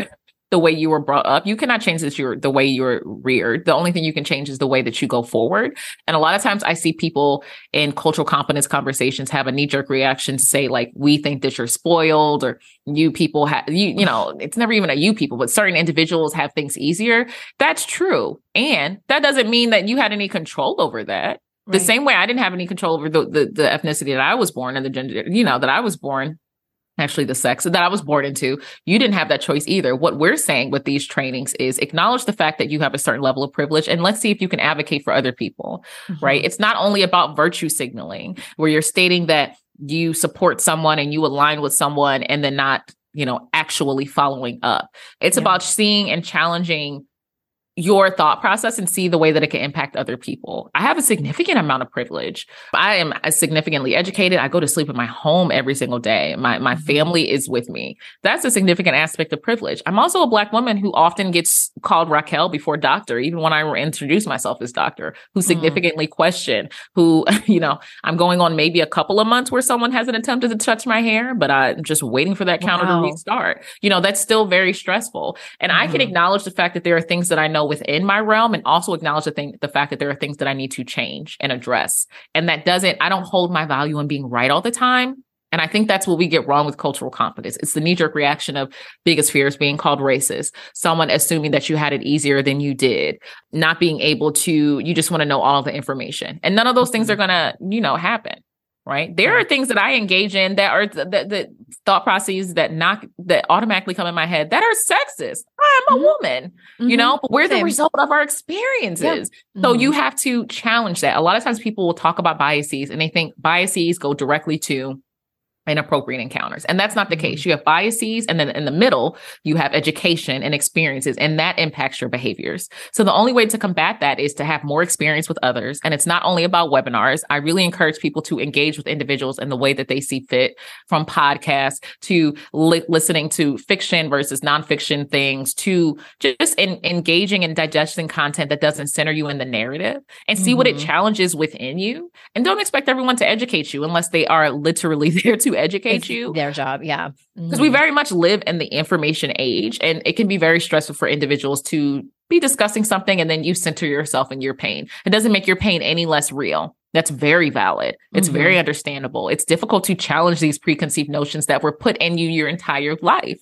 B: the way you were brought up. You cannot change the way you were reared. The only thing you can change is the way that you go forward. And a lot of times I see people in cultural competence conversations have a knee-jerk reaction to say, like, we think that you're spoiled, or you people have, you know, it's never even a you people, but certain individuals have things easier. That's true. And that doesn't mean that you had any control over that. Right. The same way I didn't have any control over the ethnicity that I was born and the gender, you know, that I was born. Actually, the sex that I was born into, you didn't have that choice either. What we're saying with these trainings is acknowledge the fact that you have a certain level of privilege, and let's see if you can advocate for other people, right? It's not only about virtue signaling, where you're stating that you support someone and you align with someone and then not, you know, actually following up. It's about seeing and challenging your thought process and see the way that it can impact other people. I have a significant amount of privilege. I am significantly educated. I go to sleep in my home every single day. My family is with me. That's a significant aspect of privilege. I'm also a Black woman who often gets called Raquel before doctor, even when I introduce myself as doctor, who significantly question, who, you know, I'm going on maybe a couple of months where someone hasn't attempted to touch my hair, but I'm just waiting for that counter to restart. You know, that's still very stressful. And I can acknowledge the fact that there are things that I know within my realm, and also acknowledge the fact that there are things that I need to change and address. And that I don't hold my value in being right all the time. And I think that's what we get wrong with cultural competence. It's the knee-jerk reaction of biggest fears being called racist, someone assuming that you had it easier than you did, not being able to, you just want to know all of the information. And none of those things are going to, you know, happen. Right. There are things that I engage in that are the thought processes that automatically come in my head that are sexist. I'm a woman, you know, but we're the result of our experiences. So you have to challenge that. A lot of times people will talk about biases and they think biases go directly to inappropriate encounters. And that's not the case. You have biases, and then in the middle, you have education and experiences, and that impacts your behaviors. So the only way to combat that is to have more experience with others. And it's not only about webinars. I really encourage people to engage with individuals in the way that they see fit, from podcasts to listening to fiction versus nonfiction things, to just engaging and digesting content that doesn't center you in the narrative, and see what it challenges within you. And don't expect everyone to educate you unless they are literally there to educate you.
A: Their job. Yeah.
B: Because we very much live in the information age, and it can be very stressful for individuals to be discussing something and then you center yourself in your pain. It doesn't make your pain any less real. That's very valid. It's very understandable. It's difficult to challenge these preconceived notions that were put in you your entire life.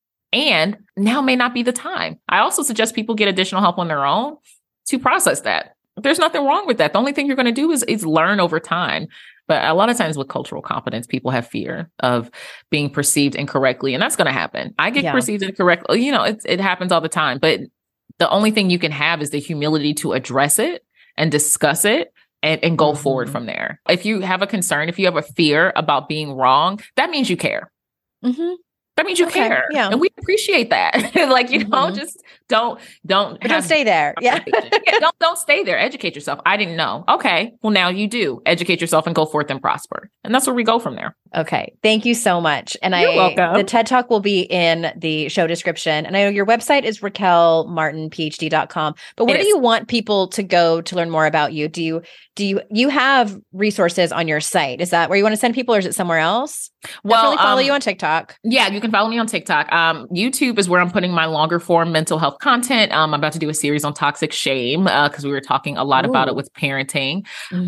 B: And now may not be the time. I also suggest people get additional help on their own to process that. There's nothing wrong with that. The only thing you're going to do is learn over time. But a lot of times with cultural competence, people have fear of being perceived incorrectly, and that's going to happen. I get perceived incorrectly. You know, it happens all the time. But the only thing you can have is the humility to address it and discuss it and go forward from there. If you have a concern, if you have a fear about being wrong, that means you care. That means you care. Yeah. And we appreciate that. Like, you know, just don't
A: stay there. Yeah.
B: Don't stay there. Educate yourself. I didn't know. Okay. Well, now you do. Educate yourself and go forth and prosper. And that's where we go from there.
A: Okay. Thank you so much. And
B: You're welcome.
A: The TED Talk will be in the show description. And I know your website is RaquelMartinPhD.com, but where do you want people to go to learn more about you? Do you have resources on your site? Is that where you want to send people, or is it somewhere else?
B: Well,
A: definitely follow you on TikTok.
B: Yeah, you can follow me on TikTok. YouTube is where I'm putting my longer form mental health content. I'm about to do a series on toxic shame because we were talking a lot about it with parenting.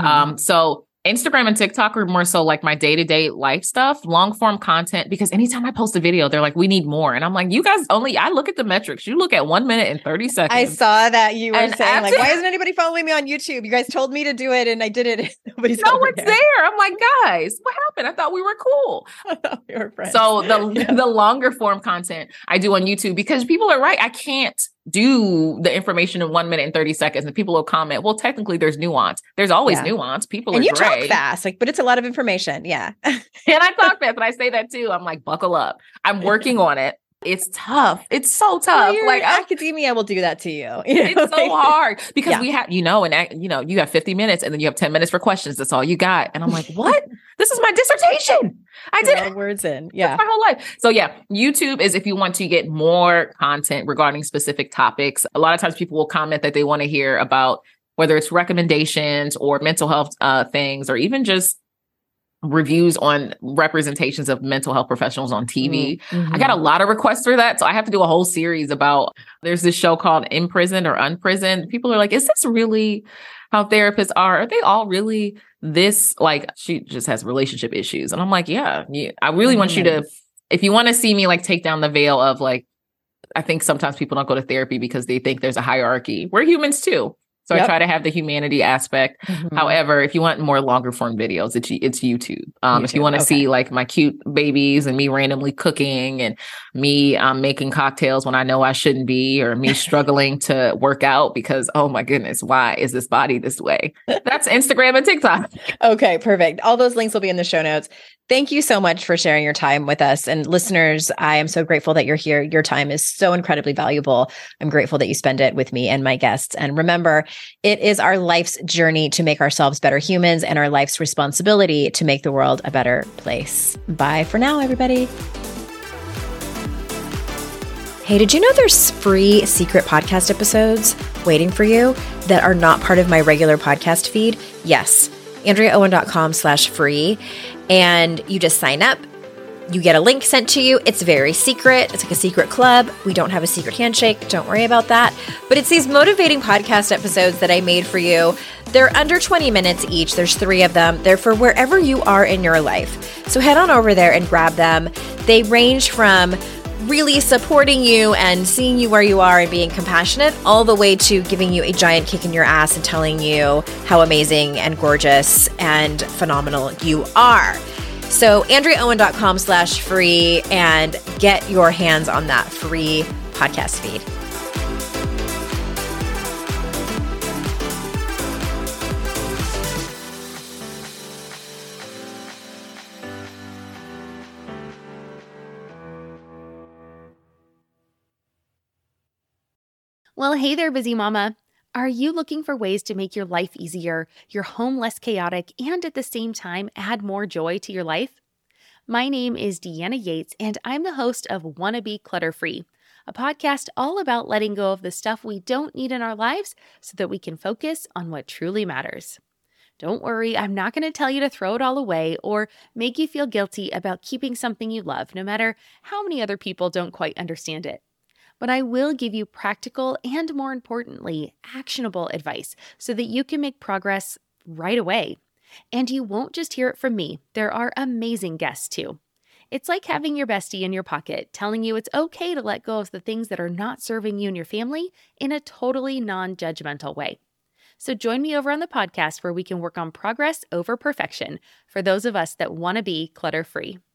B: So Instagram and TikTok are more so like my day-to-day life stuff, long form content, because anytime I post a video, they're like, we need more. And I'm like, you guys I look at the metrics. You look at 1 minute and 30 seconds.
A: I saw that you were saying like, why isn't anybody following me on YouTube? You guys told me to do it and I did it. Nobody's
B: no one's there. I'm like, guys, what happened? I thought we were cool.
A: I thought we were friends.
B: So the longer form content I do on YouTube, because people are right. I can't do the information in 1 minute and 30 seconds, and people will comment, well, technically there's nuance. There's always nuance. People
A: and
B: are
A: you
B: gray.
A: talk fast, but it's a lot of information. Yeah.
B: And I talk fast, and I say that too. I'm like, buckle up. I'm working on it. It's tough. It's so tough.
A: Well, like academia will do that to you.
B: It's so hard because we have, you have 50 minutes and then you have 10 minutes for questions. That's all you got. And I'm like, what? This is my dissertation. I did
A: all words in. Yeah.
B: My whole life. So yeah, YouTube is if you want to get more content regarding specific topics. A lot of times people will comment that they want to hear about whether it's recommendations or mental health things, or even just reviews on representations of mental health professionals on TV.
A: Mm-hmm.
B: I got a lot of requests for that. So I have to do a whole series about, there's this show called Imprisoned or Unprisoned. People are like, is this really how therapists are? Are they all really this? Like, she just has relationship issues. And I'm like, yeah, I really want you to, if you want to see me like take down the veil of like, I think sometimes people don't go to therapy because they think there's a hierarchy. We're humans too. So I try to have the humanity aspect.
A: Mm-hmm.
B: However, if you want more longer form videos, it's YouTube. If you want to see like my cute babies and me randomly cooking and me making cocktails when I know I shouldn't be, or me struggling to work out because, oh my goodness, why is this body this way? That's Instagram and TikTok.
A: Okay, perfect. All those links will be in the show notes. Thank you so much for sharing your time with us. And listeners, I am so grateful that you're here. Your time is so incredibly valuable. I'm grateful that you spend it with me and my guests. And remember, it is our life's journey to make ourselves better humans and our life's responsibility to make the world a better place. Bye for now, everybody. Hey, did you know there's free secret podcast episodes waiting for you that are not part of my regular podcast feed? Yes, AndreaOwen.com/free. And you just sign up. You get a link sent to you. It's very secret. It's like a secret club. We don't have a secret handshake. Don't worry about that. But it's these motivating podcast episodes that I made for you. They're under 20 minutes each. There's 3 of them. They're for wherever you are in your life. So head on over there and grab them. They range from really supporting you and seeing you where you are and being compassionate, all the way to giving you a giant kick in your ass and telling you how amazing and gorgeous and phenomenal you are. So AndreaOwen.com/free and get your hands on that free podcast feed.
C: Well, hey there, busy mama. Are you looking for ways to make your life easier, your home less chaotic, and at the same time add more joy to your life? My name is Deanna Yates, and I'm the host of Wanna Be Clutter-Free, a podcast all about letting go of the stuff we don't need in our lives so that we can focus on what truly matters. Don't worry, I'm not going to tell you to throw it all away or make you feel guilty about keeping something you love, no matter how many other people don't quite understand it. But I will give you practical and, more importantly, actionable advice so that you can make progress right away. And you won't just hear it from me. There are amazing guests too. It's like having your bestie in your pocket telling you it's okay to let go of the things that are not serving you and your family in a totally non-judgmental way. So join me over on the podcast where we can work on progress over perfection for those of us that want to be clutter-free.